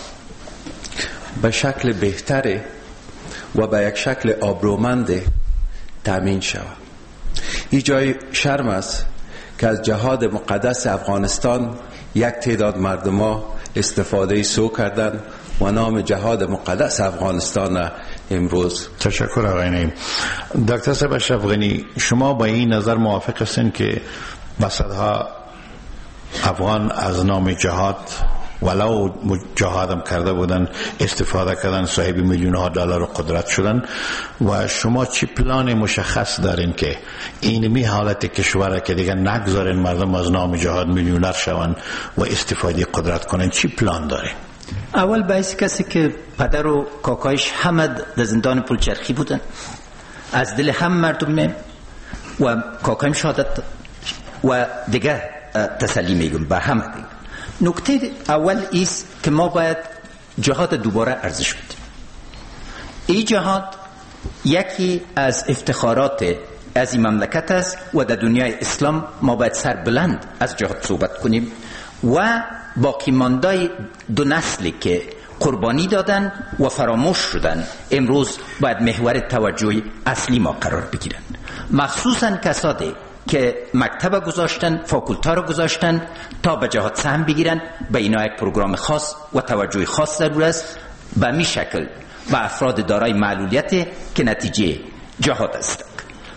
[SPEAKER 10] به شکل بهتره و به یک شکل آبرومند تامین شود. این جای شرم است که از جهاد مقدس افغانستان یک تعداد مردم استفاده سو کردن و نام جهاد مقدس افغانستان امروز.
[SPEAKER 7] تشکر آقای نعیم. دکتر صاحب اشرف غنی، شما با این نظر موافق هستین که صدها افغان از نام جهاد ولو جهادم کرده بودن استفاده کردن، صاحب میلیون ها دلار قدرت شدن و شما چی پلان مشخص دارین که اینمی حالت کشور که دیگه نگذارین مردم از نام جهاد میلیونر شون و استفاده قدرت کنن؟ چی پلان دارین؟
[SPEAKER 8] اول باعث کسی که پدر و کاکایش همه در زندان پلچرخی بودن، از دل هم مردم و کاکایم شهادت و دیگه تسلی میگم به همه دیگه. نکته اول است که ما باید جهاد دوباره ارزش بدیم. این جهاد یکی از افتخارات از این مملکت است و در دنیای اسلام ما باید سر بلند از جهاد صحبت کنیم و باقی ماندای دو نسلی که قربانی دادن و فراموش شدن امروز باید محور توجه اصلی ما قرار بگیرن، مخصوصا کسانی که مکتب گذاشتن، فاکولتا رو گذاشتن تا به جهاد سهم بگیرن. به اینا یک پروگرام خاص و توجه خاص ضرور است. به می شکل به افراد دارای معلولیت که نتیجه جهاد است.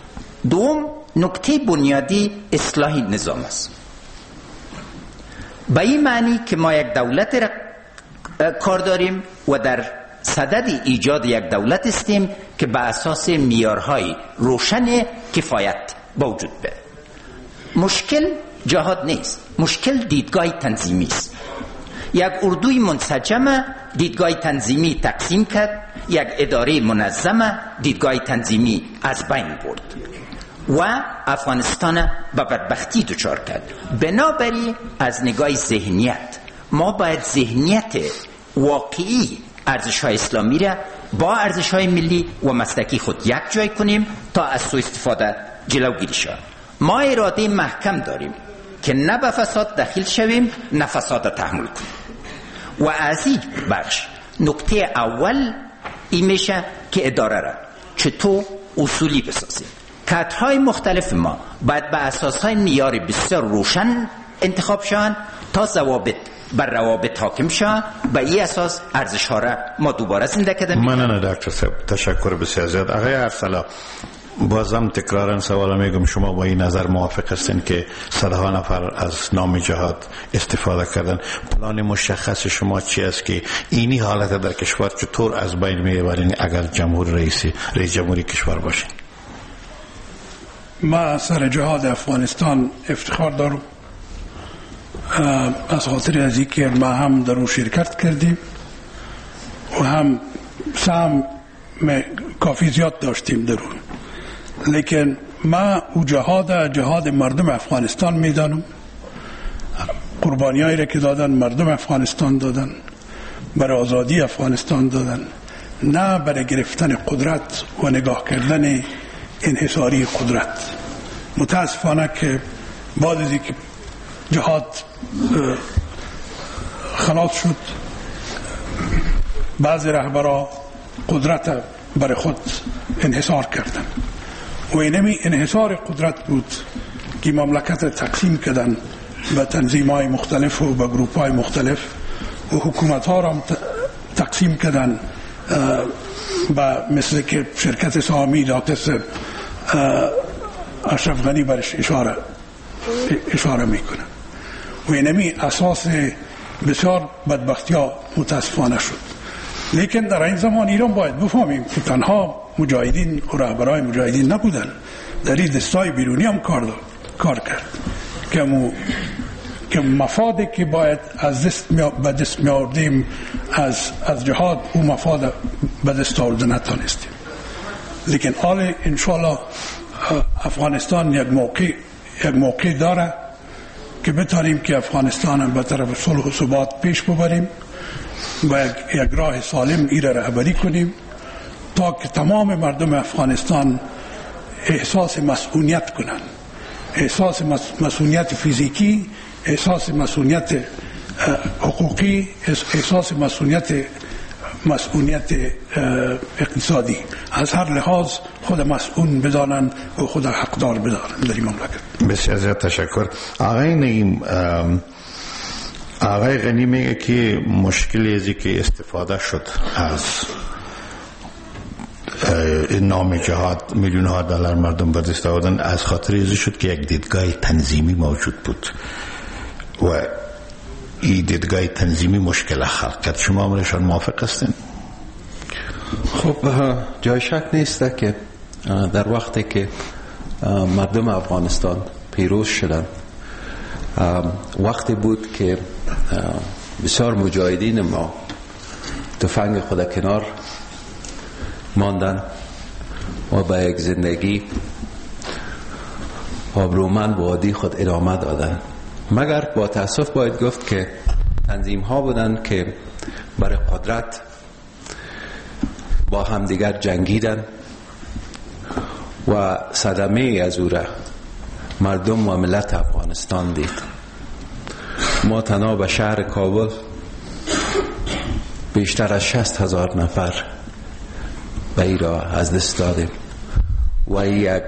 [SPEAKER 8] دوم، نکته بنیادی اصلاح نظام است. به این معنی که ما یک دولت را کار داریم و در صدد ایجاد یک دولت استیم که به اساس معیارهای روشن کفایت با وجود بیاید. مشکل جهاد نیست، مشکل دیدگاه تنظیمی است. یک اردوی منسجم دیدگاه تنظیمی تقسیم کرد، یک اداره منظم دیدگاه تنظیمی از بین برد و افغانستان به بدبختی دچار کرد. بنابراین از نگاه ذهنیت ما باید ذهنیت واقعی ارزش‌های اسلامی را با ارزش‌های ملی و مسلکی خود یک جای کنیم تا از سوء استفاده جلوگیری شود. ما اراده محکم داریم که نه به فساد دخیل شویم نه فساد را تحمل کنیم و از این بخش نکته اول این میشه که اداره را چطور اصولی بسازیم. کادرهای مختلف ما باید به اساسهای معیار بسیار روشن انتخاب شوند تا ضوابط بر روابط حاکم شوند. به این اساس ارزش ها را ما دوباره زنده کردیم.
[SPEAKER 7] مننه دکتر صاحب، تشکر بسیار زیاد. آقای ارسلا، بازم تکرارا سوال میگم، شما با این نظر موافق هستین که صدها نفر از نام جهاد استفاده کردن؟ پلان مشخص شما چی است که اینی حالت در کشور چطور از بین میبرین اگر رئیس جمهوری کشور باشین؟
[SPEAKER 9] ما سر جهاد افغانستان افتخار دارم، از خاطر از اینکه ما هم در اون شرکت کردیم و هم سهم کافی زیاد داشتیم در اون. لیکن ما او جهاد مردم افغانستان میدانم. قربانیایی را که دادن مردم افغانستان دادن، برای آزادی افغانستان دادن، نه برای گرفتن قدرت و نگاه کردن انحصاری قدرت. متاسفانه که بعد از اینکه جهاد خلاص شد، بعضی رهبران قدرت برای خود انحصار کردن و اینمی انحصار قدرت بود که مملکت تقسیم کردن به تنظیم‌های مختلف و به گروپ‌های مختلف و حکومت‌ها را تقسیم کردن به مثل که شرکت سهامی دکتر اشرف غنی برش اشاره میکنه و اینمی اساس بسیار بدبختی‌ها متاسفانه شد. لیکن در این زمان ایران باید بفهمیم که تنها مجاهدین و رهبرای مجاهدین نبودن، در این دستای بیرونی هم کار کرد که مفادی که باید از دست می آوردیم از جهاد او مفاد به دست آورده نتانستیم. لیکن حال انشاءالله افغانستان یک موقع داره که بتانیم که افغانستان به طرف صلح و ثبات پیش ببریم و یک راه سالم ایره رهبری کنیم تا که تمام مردم افغانستان احساس مسئولیت کنند، احساس مسئولیت فیزیکی، احساس مسئولیت حقوقی، احساس مسئولیت اقتصادی. از هر لحاظ خود مسئول بدانند و خود حقدار بدانند در این مملکت.
[SPEAKER 7] بسیار زیاد تشکر. آقای غنی میگه که مشکلی ازی که استفاده شد از نام جهاد میلیون ها دلار مردم به دست آوردن از خاطر ازی شد که یک دیدگاه تنظیمی موجود بود و این دیدگاه تنظیمی مشکل خلق کرد. شما امرشان موافق هستین؟
[SPEAKER 10] خب جای شک نیست که در وقتی که مردم افغانستان پیروز شدن، وقتی بود که بسیار مجاهدین ما تفنگ خود کنار ماندن و به یک زندگی آبرومند و عادی خود ادامه دادن. مگر با تأسف باید گفت که تنظیم ها بودن که برای قدرت با همدیگر جنگیدن و صدمه از او را مردم و ملت افغانستان دید. ما تنها به شهر کابل بیشتر از 60,000 نفر به ای را از دست دادیم و یک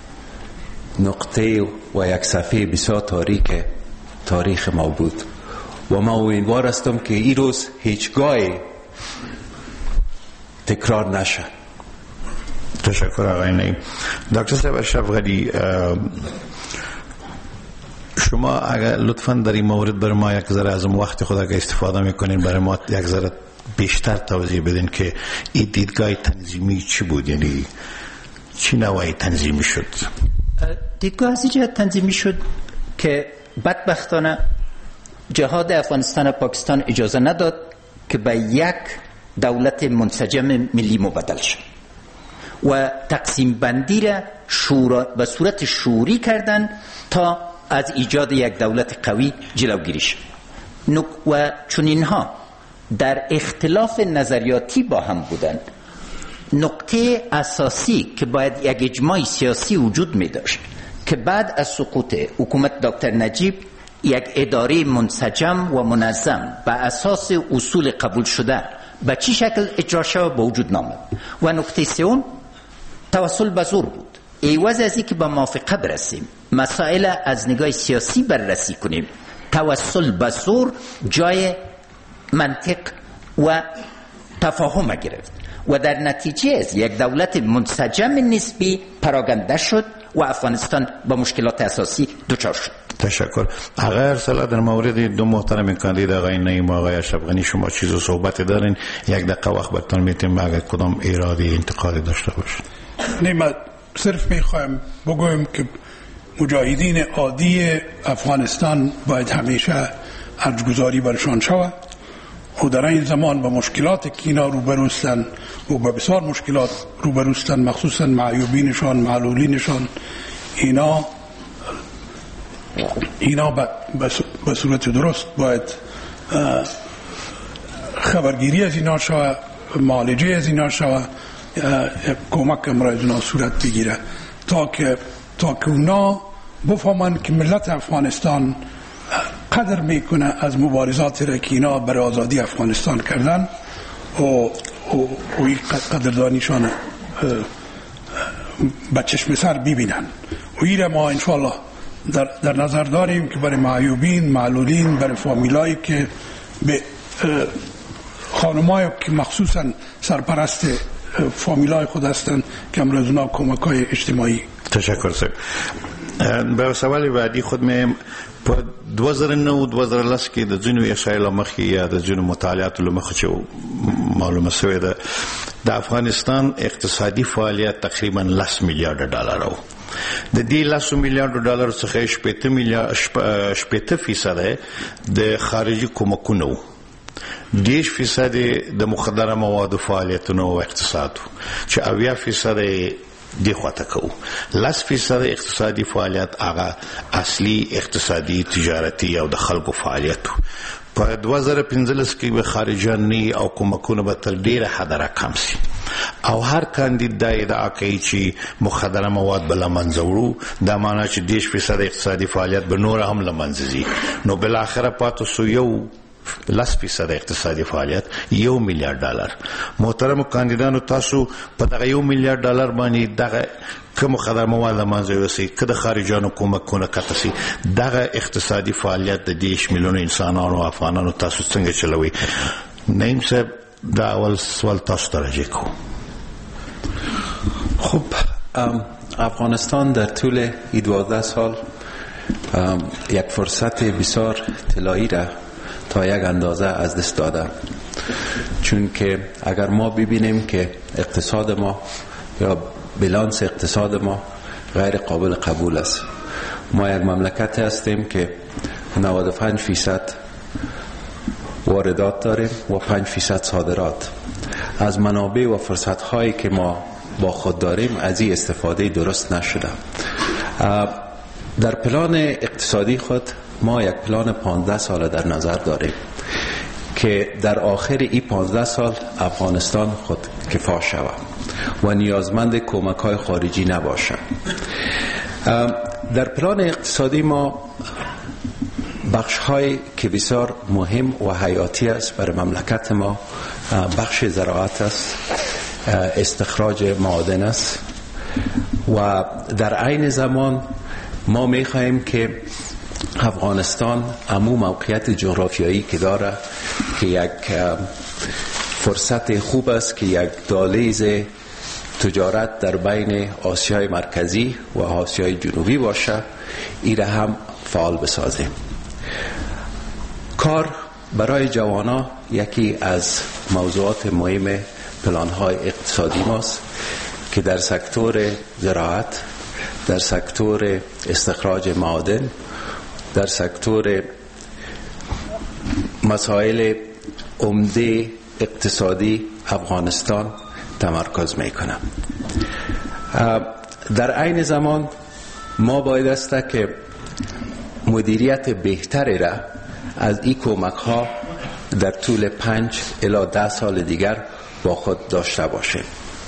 [SPEAKER 10] نقطه و یک صفحه بسیار تاریخ ما بود و ما امیدوار هستم که این روز هیچگاه تکرار نشه.
[SPEAKER 7] تشکر آقای نعیم. دکتر صاحب اشرف غنی، شما اگر لطفاً در این مورد برای ما یک ذره از وقت خود اگر استفاده میکنین برای ما یک ذره بیشتر توضیح بدین که این دیدگاه تنظیمی چی بود، یعنی چی نوعی تنظیمی شد؟
[SPEAKER 8] دیدگاه از اینجا تنظیمی شد که بدبختانه جهاد افغانستان و پاکستان اجازه نداد که به یک دولت منسجم ملی مبدل شد و تقسیم بندی را به صورت شوری کردن تا از ایجاد یک دولت قوی جلوگیری شد. و چون اینها در اختلاف نظریاتی با هم بودند، نقطه اساسی که باید یک اجماع سیاسی وجود می داشت که بعد از سقوط حکومت دکتر نجیب یک اداره منسجم و منظم به اساس اصول قبول شده به چی شکل اجرا شود به وجود نامد. و نقطه سوم توسل به زور بود. ایواز از اینکه به موافقه برسیم، مسائل از نگاه سیاسی بررسی کنیم، توسل به زور جای منطق و تفاهم گرفت و در نتیجه از یک دولت منسجم نسبی پراگنده شد و افغانستان با مشکلات اساسی دچار شد.
[SPEAKER 7] تشکر. اگر سلا در مورد دو محترم کاندید آقای نعیم و آقای اشرف غنی شما چیز و صحبت دارین، یک دقیقه وقت براتون میتیم اگر کدام ایرادی انتقادی داشته باشید.
[SPEAKER 9] من صرف میخوایم بگویم که مجاهدین عادی افغانستان باید همیشه ارجگذاری برشان شود و در این زمان با مشکلات که اینا روبرو هستند و با بسیار مشکلات روبرو هستند، مخصوصا معیوبینشان، معلولینشان، اینا به صورت درست باید خبرگیری از اینا شود، معالجه از اینا شود، کمک امرای اینا صورت بگیره تا که اونا بفهمن که ملت افغانستان قدر میکنه از مبارزات را که اینا برای آزادی افغانستان کردن و این قدردانیشان به چشم سر ببینن. و این را ما انشاءالله در نظر داریم که برای معیوبین، معلولین، برای فامیلایی که به خانمایی که مخصوصا سرپرست فامیلای خود هستند که امروز اونا کمک‌های اجتماعی.
[SPEAKER 7] تشکر سر. به سوال بعدی خود میم په 2009 2010 کې د ځینو اسرائیل مخکې یا د ځینو مطالعاتو لمخه چې معلومه شوې ده د افغانستان اقتصادي فعالیت تقریبا 10 میلیارډ ډالر و. د دې 10 میلیارډ ډالر څخه 80% د خارجي کومکونو و، 10% د مخدره موادو فعالیتونو او اقتصادو چې 80% دی خواته کو. 10% اقتصادي فعالیت هغه اصلي اقتصادي تجارتي او د خلکو فعالیتو. په 2015 کې به خارجاني او کومکونه به تر ډیره حد راکم شي او هر کاندید دا ادعا کوي چې مخدره مواد به له منځه وړو، دا معنی چې 10% اقتصادي فعالیت به نور هم له منځه ځي، نو بالاخره پاتې سو یو 10% اقتصادي فعالیت 1 میلیارډ ډالر. محترم کاندیدانو، تاسو په دغه 1 میلیارډ ډالر باندې دغه کوم خدمات مواد لمانځي وسی کده خارجانو کومکونه کتسي دغه اقتصادي فعالیت د 10 میلیون انسانانو افغانانو تاسو څنګه چلوي؟ نعیم صاحب دا اول سوال تاسو ته راځي.
[SPEAKER 10] خب افغانستان در طول 12 سال یک فرصت بسیار طلایی را تا یک اندازه از دست داده، چون که اگر ما ببینیم که اقتصاد ما یا بالانس اقتصاد ما غیر قابل قبول است، ما یک مملکت هستیم که 95% واردات داریم و 5% صادرات. از منابع و فرصت هایی که ما با خود داریم از این استفاده درست نشده. در پلان اقتصادی خود ما یک پلان 15 ساله در نظر داریم که در آخر این 15 سال افغانستان خود کفا شود و نیازمند کمک های خارجی نباشد. در پلان اقتصادی ما بخش های که بسیار مهم و حیاتی است برای مملکت ما، بخش زراعت است، استخراج معادن است و در عین زمان ما می‌خواهیم که افغانستان امو موقعیت جغرافیایی که داره که یک فرصت خوب است که یک دهلیز تجارت در بین آسیای مرکزی و آسیای جنوبی باشه، این را هم فعال بسازیم. کار برای جوانا یکی از موضوعات مهم پلان‌های اقتصادی ماست که در سکتور زراعت، در سکتور استخراج معادن، در سکتور مسائل عمده اقتصادی افغانستان تمرکز میکنم. در عین زمان ما باید است که مدیریت بهتری را از این کمک ها در طول 5 الی 10 سال دیگر با خود داشته باشیم.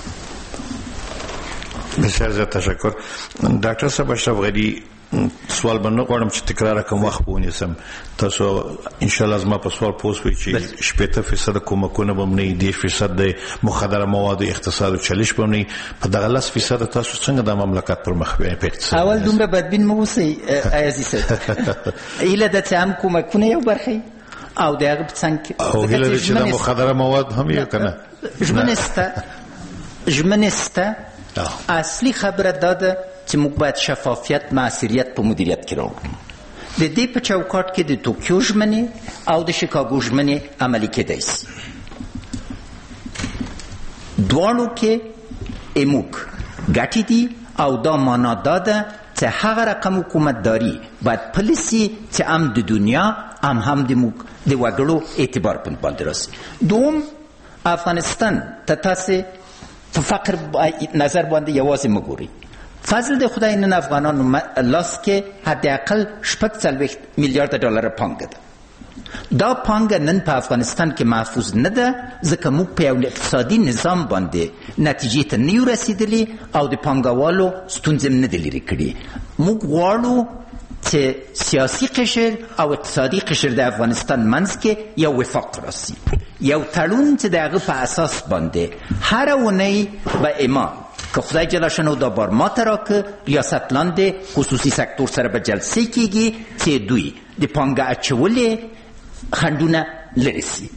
[SPEAKER 7] بسیار زیاد تشکر. ډاکټر صاحب اشرف غني، سوال به نه غواړم چې تکرار کړم، وخت ونیسم. تاسو ان شاء الله زما په سوال پوښتنه چې 80% کومکونه به نه دي، 10% د مخدره موادو اقتصاد او چالش به نه، په دغه 10% تاسو څنګه د مملکت پر مخ بیاي؟
[SPEAKER 8] اول دومره بدبین مو اوسئ عزیز صاحب. ایله د تام کومکونه یو برخه او دغه څنګه
[SPEAKER 7] او هله چې د مخدره مواد هم یو کنه
[SPEAKER 8] ژمنسته. اصلي خبره دا ده چې موږ باید شفافیت، معصریت په مدیریت کې راوړو. د دې په چوکاټ کې د توکیو ژمنې او د شیکاګو ژمنې عملي کېدای شي. دواړو کې موږ ګټې دي او دا معنا دا ده چې هغه رقم حکومتداري باید پلیسي چې هم د دنیا هم د موږ د وګړو اعتبار په باندې راسي. دوم، افغانستان ته تاسې په فقر نظر باندې یوازې مګوري. فضل د خدای نن افغانانو لاس کې حداقل 40 میلیارد ډالر پانګه ده. دا پانګه نن په افغانستان کې محفوظ نه ده، ځکه موږ په یو اقتصادي نظام باندې نتیجې ته نه یو رسېدلي او د پانګوالو ستونزې نه دي لرې کړي. موږ غواړو چې سیاسي قشر او اقتصادي قشر د افغانستان منځ کې یو وفاق راسي، یو تړون چې د هغه په اساس باندې هر اونۍ به اما که خدای جل شانه دا بار ما ته راکه ریاست لاندې خصوصي سکتور سره به جلسې کېږي چې دوی د پانګه اچولې خنډونه لرې سي.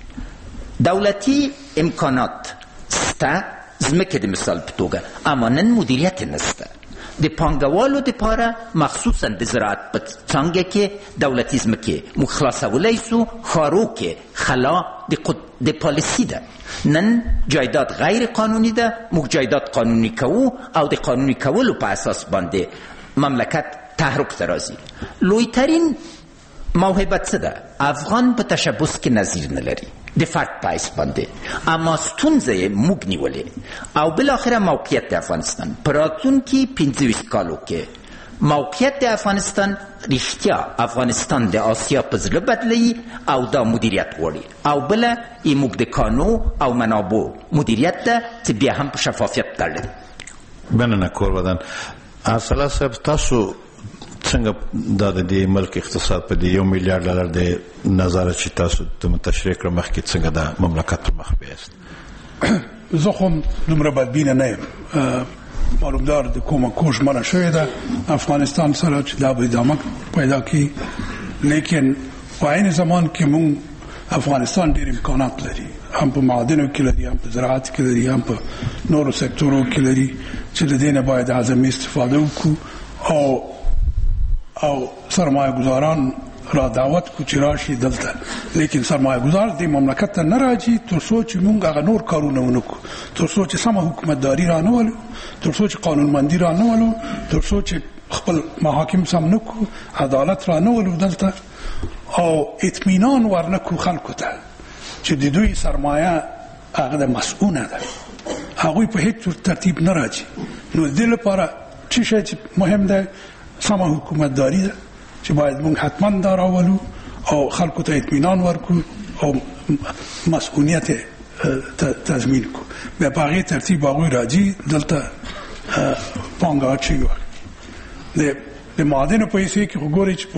[SPEAKER 8] دولتي امکانات شته، ځمکې د مثال په توګه، اما نن مدیریت نشته. د پانګوالو دپاره مخصوصا د زراعت په څانګه کې دولتي ځمکې موږ خلاصولی سو. ښارو کې خلا د پالیسي ده. نن جایداد غیر قانوني ده، موږ جایداد قانوني کوو او د قانوني کولو په اساس باندې مملکت تحرک ته راځي. لویترین موهبه څه ده؟ افغان په تشبث کې نظیر نه لري د فرد په حیث باندې، اما ستونزه یې موږ نیولې. او بالاخره موقعیت د افغانستان په راتلونکي 25 کالو کې موقعیت د افغانستان رښتیا افغانستان د آسیا په زړه بدلوي او دا مدیریت غواړي. او بله یې موږ د کانو او منابعو مدیریت ده چې بیا هم په شفافیت تړلی.
[SPEAKER 7] مننه کور بدن. ارسلا صاحب، تاسو څنګه دا د دې ملک اقتصاد په دې 1 میلیارډ ډالر د نظر چې تاسو ته تشریح کړم مخکې څنګه د مملکت پر مخ بیاست؟
[SPEAKER 9] زه خو دومره بدبینه نه یم. معلومدار د کومکو ژمنه شوې ده افغانستان سره چې دا به ادامه پیدا کړي، لیکن په عین زمان کې موږ افغانستان ډېر امکانات لري، هم په معادنو کې لري، هم په زراعت کې لري، هم په نورو سکتورو کې لري چې د دې نه باید اعظمي استفاده وکړو او سرمایه گذاران را دعوت کو چې راشي دلته. لیکن سرمایه گذار د مملکت ته نه راځي تر څو چې موږ هغه نور کارونه ونه کړو، تر څو چې سمه حکومتداري را نه ولو، تر څو چې قانونمندي را نه ولو، تر څو چې خپل محاکم سم نه کړو، عدالت را نه ولو دلته، او اطمینان ورنه کړو خلکو ته چې د دوی سرمایه هغه د مسؤونه ده، هغوی په هیڅ ترتیب نه راځي. نو د دې لپاره څه شی چې مهم ده سمه حکومتداري ده چې باید موږ حتما دا راولو او خلکو ته اطمینان ورکړو او مسؤلیت تضمین کړو. بیا په هغې ترتیب هغوی راځي دلته پانګه اچوي. د معادنو پیسې کې خو ګورئ چې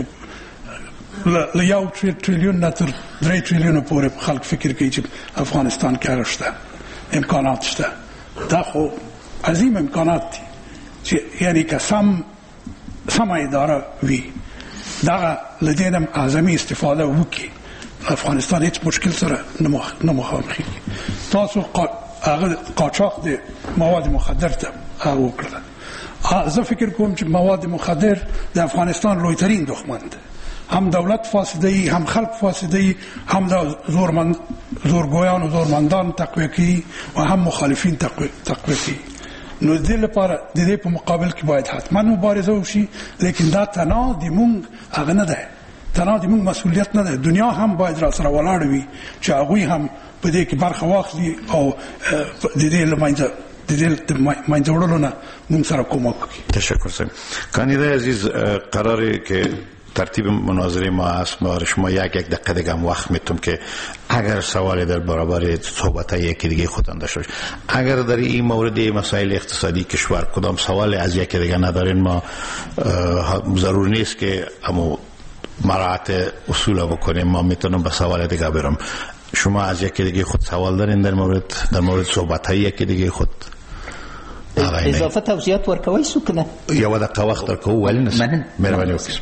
[SPEAKER 9] له 1 تریلیون نه تر 3 تریلیونه پورې خلک فکر کوي چې افغانستان کې هغه شته، امکانات شته. دا خو عظیم امکانات دي چې یعنی که سمه اداره وي دغه له دې نه اعظمي استفاده وکړي، افغانستان هیڅ مشکل سره نه مخامخېږي. تاسو هغه قاچاق د مواد مخدر ته هغه وکړه. زه فکر کوم چې مواد مخدر د افغانستان لویترین دښمن ده. هم دولت فاسده ای، هم خلق فاسده ای، هم د زورگویان و زورمندان تقویه کی و هم مخالفین تقویه کی. نو د دې لپاره د دې په مقابل کې باید حتما مبارزه وشي، لیکن دا تنها د مونږ هغه نه ده، تنها د مونږ مسؤلیت نه ده. دنیا هم باید را سره ولاړ وي چې هغوی هم په دې کې برخه واخلي او د دې له منځه وړلو نه مونږ سره کومک وکړي.
[SPEAKER 7] تشکر صاحب. کاندیدای عزیز، قراره که ترتیب مناظره ما است، برای شما یک دقیقه دیگه هم وقت میتونم که اگر سوالی در برابر صحبت یکی دیگه خودتان داشته باشید. اگر در این مورد مسائل اقتصادی کشور کدام سوال از یکی دیگه ندارین، ما ضرور نیست که اما مراعات اصول بکنیم، ما میتونم به سوال دیگه برم. شما از یکی دیگه خود سوال دارین در مورد صحبت یکی دیگه خود؟
[SPEAKER 8] اضافه توضیحات ورکوي سو کنه
[SPEAKER 7] یو دقیقه وخت درکو ولی نه مهربانی وکړئ.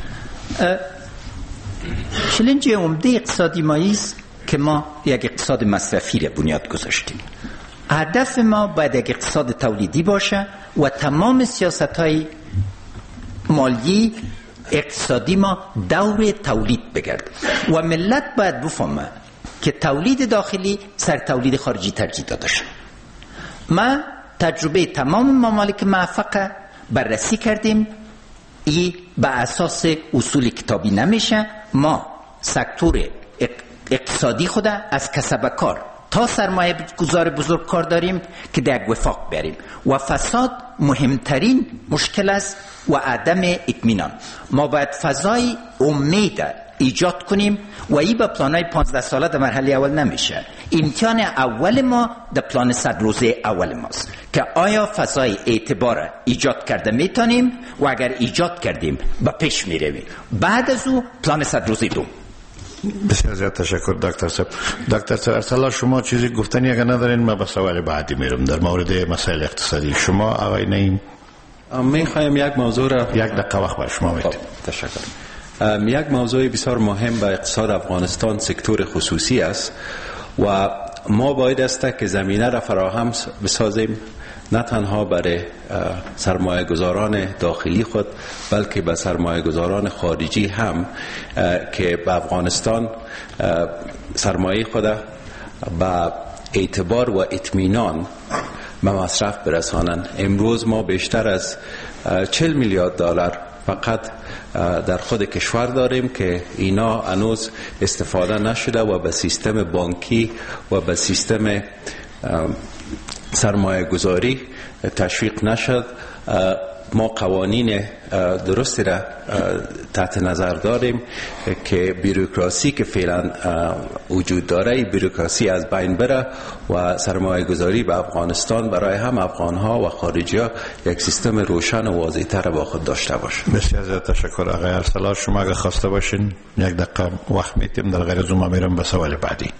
[SPEAKER 8] چالش عمده اقتصادی ما است که ما یک اقتصاد مصرفی را بنیاد گذاشتیم. هدف ما باید یک اقتصاد تولیدی باشه و تمام سیاست‌های مالی اقتصادی ما دور تولید بگرد و ملت باید بفهمه که تولید داخلی سر تولید خارجی ترجیح داده شد. ما تجربه تمام ممالک موفق بررسی کردیم، این به اساس اصول کتابی نمیشه. ما سکتور اقتصادی خود از کسب کار تا سرمایه گذار بزرگ کار داریم که در وفاق بریم و فساد مهمترین مشکل است و عدم اطمینان. ما باید فضای امید ایجاد کنیم و این با پلانای 15 ساله در مرحله اول نمیشه. امتحان اول ما در پلان 100 روزه اول ماست که آیا فضای اعتبار ایجاد کرده میتونیم و اگر ایجاد کردیم با پیش میرویم. بعد از او پلان 100 روزه دوم.
[SPEAKER 7] بسیار زیاد تشکر دکتر صاحب. دکتر صاحب ارسلا شما چیزی گفتنی اگر ندارین ما به سوال بعدی میرم در مورد مسائل اقتصادی. شما آقای نعیم
[SPEAKER 10] میخوایم یک موضوع را
[SPEAKER 7] یک دقیقه وقت برای شما میدیم.
[SPEAKER 10] تشکر. یک موضوع بسیار مهم به اقتصاد افغانستان سکتور خصوصی است و ما باید است که زمینه را فراهم بسازیم نه تنها برای سرمایه گذاران داخلی خود بلکه به سرمایه گذاران خارجی هم که به افغانستان سرمایه خود به اعتبار و اطمینان به مصرف برسانند. امروز ما بیشتر از 40 میلیارد دلار فقط در خود کشور داریم که اینا هنوز استفاده نشده و به سیستم بانکی و به سیستم سرمایه گذاری تشویق نشد. ما قوانین درستی را تحت نظر داریم که بیروکراسی که فعلا وجود داره بیروکراسی از بین بره و سرمایه گذاری به افغانستان برای هم افغان ها و خارجی ها یک سیستم روشن و واضح تر با خود داشته باشه.
[SPEAKER 7] بسیار زیاد تشکر آقای ارسلا. شما اگه خواسته باشین یک دقیقه وقت میتیم، در غیر از اون میرم به سوال بعدی.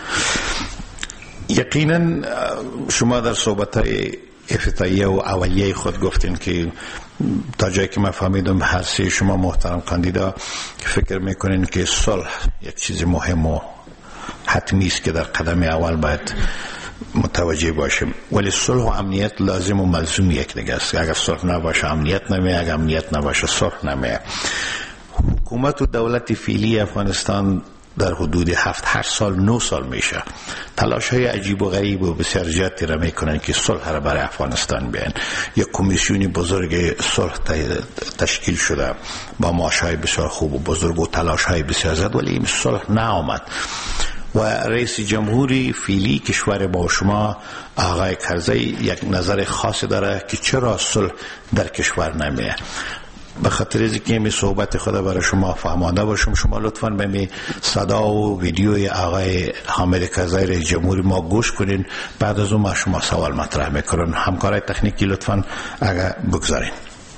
[SPEAKER 7] یقینا شما در صحبت‌های افتتاحیه و اولیه خود گفتین که تا جایی که من فهمیدم هر سه شما محترم کاندیدا فکر میکنین که صلح یک چیز مهم و حتمی است که در قدم اول باید متوجه باشیم، ولی صلح و امنیت لازم و ملزوم یک دیگه است. اگر صلح نباشه امنیت نمیه، اگر امنیت نباشه صلح نمیه. حکومت و دولت فعلی افغانستان در حدود 7 سال 9 سال میشه تلاش های عجیب و غریب و بسیار زیادی را میکنن که صلح را برای افغانستان بیان. یک کمیسیونی بزرگ صلح تشکیل شده با معاش های بسیار خوب و بزرگ و تلاش های بسیار زیاد، ولی این صلح نآمد و رئیس جمهوری فعلی کشور با شما آقای کرزی یک نظر خاصی داره که چرا صلح در کشور نمیه. به خاطر از اینکه می صحبت خود برای شما فهمانده باشم، شما لطفاً به می صدا و ویدیوی آقای حامد کرزی رئیس جمهوری ما گوش کنین، بعد از اون ما شما سوال مطرح میکنن. همکارای تکنیکی لطفاً اگر بگذارین.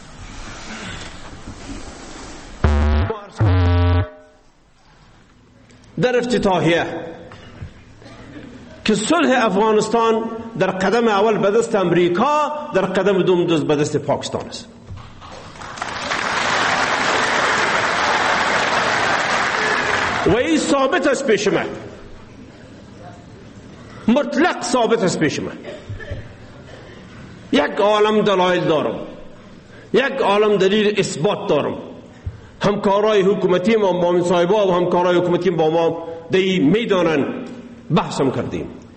[SPEAKER 11] در افتتاحیه که صلح افغانستان در قدم اول به دست امریکا، در قدم دوم به دست پاکستان است. و این ثابت است پیش من. مطلق ثابت است پیش من. یک عالم دلایل دارم، یک عالم دلیل اثبات دارم. همکارای حکومتی ما، مامن صاحبا و همکارای حکومتی با ما دی میدانن، بحثم کردیم.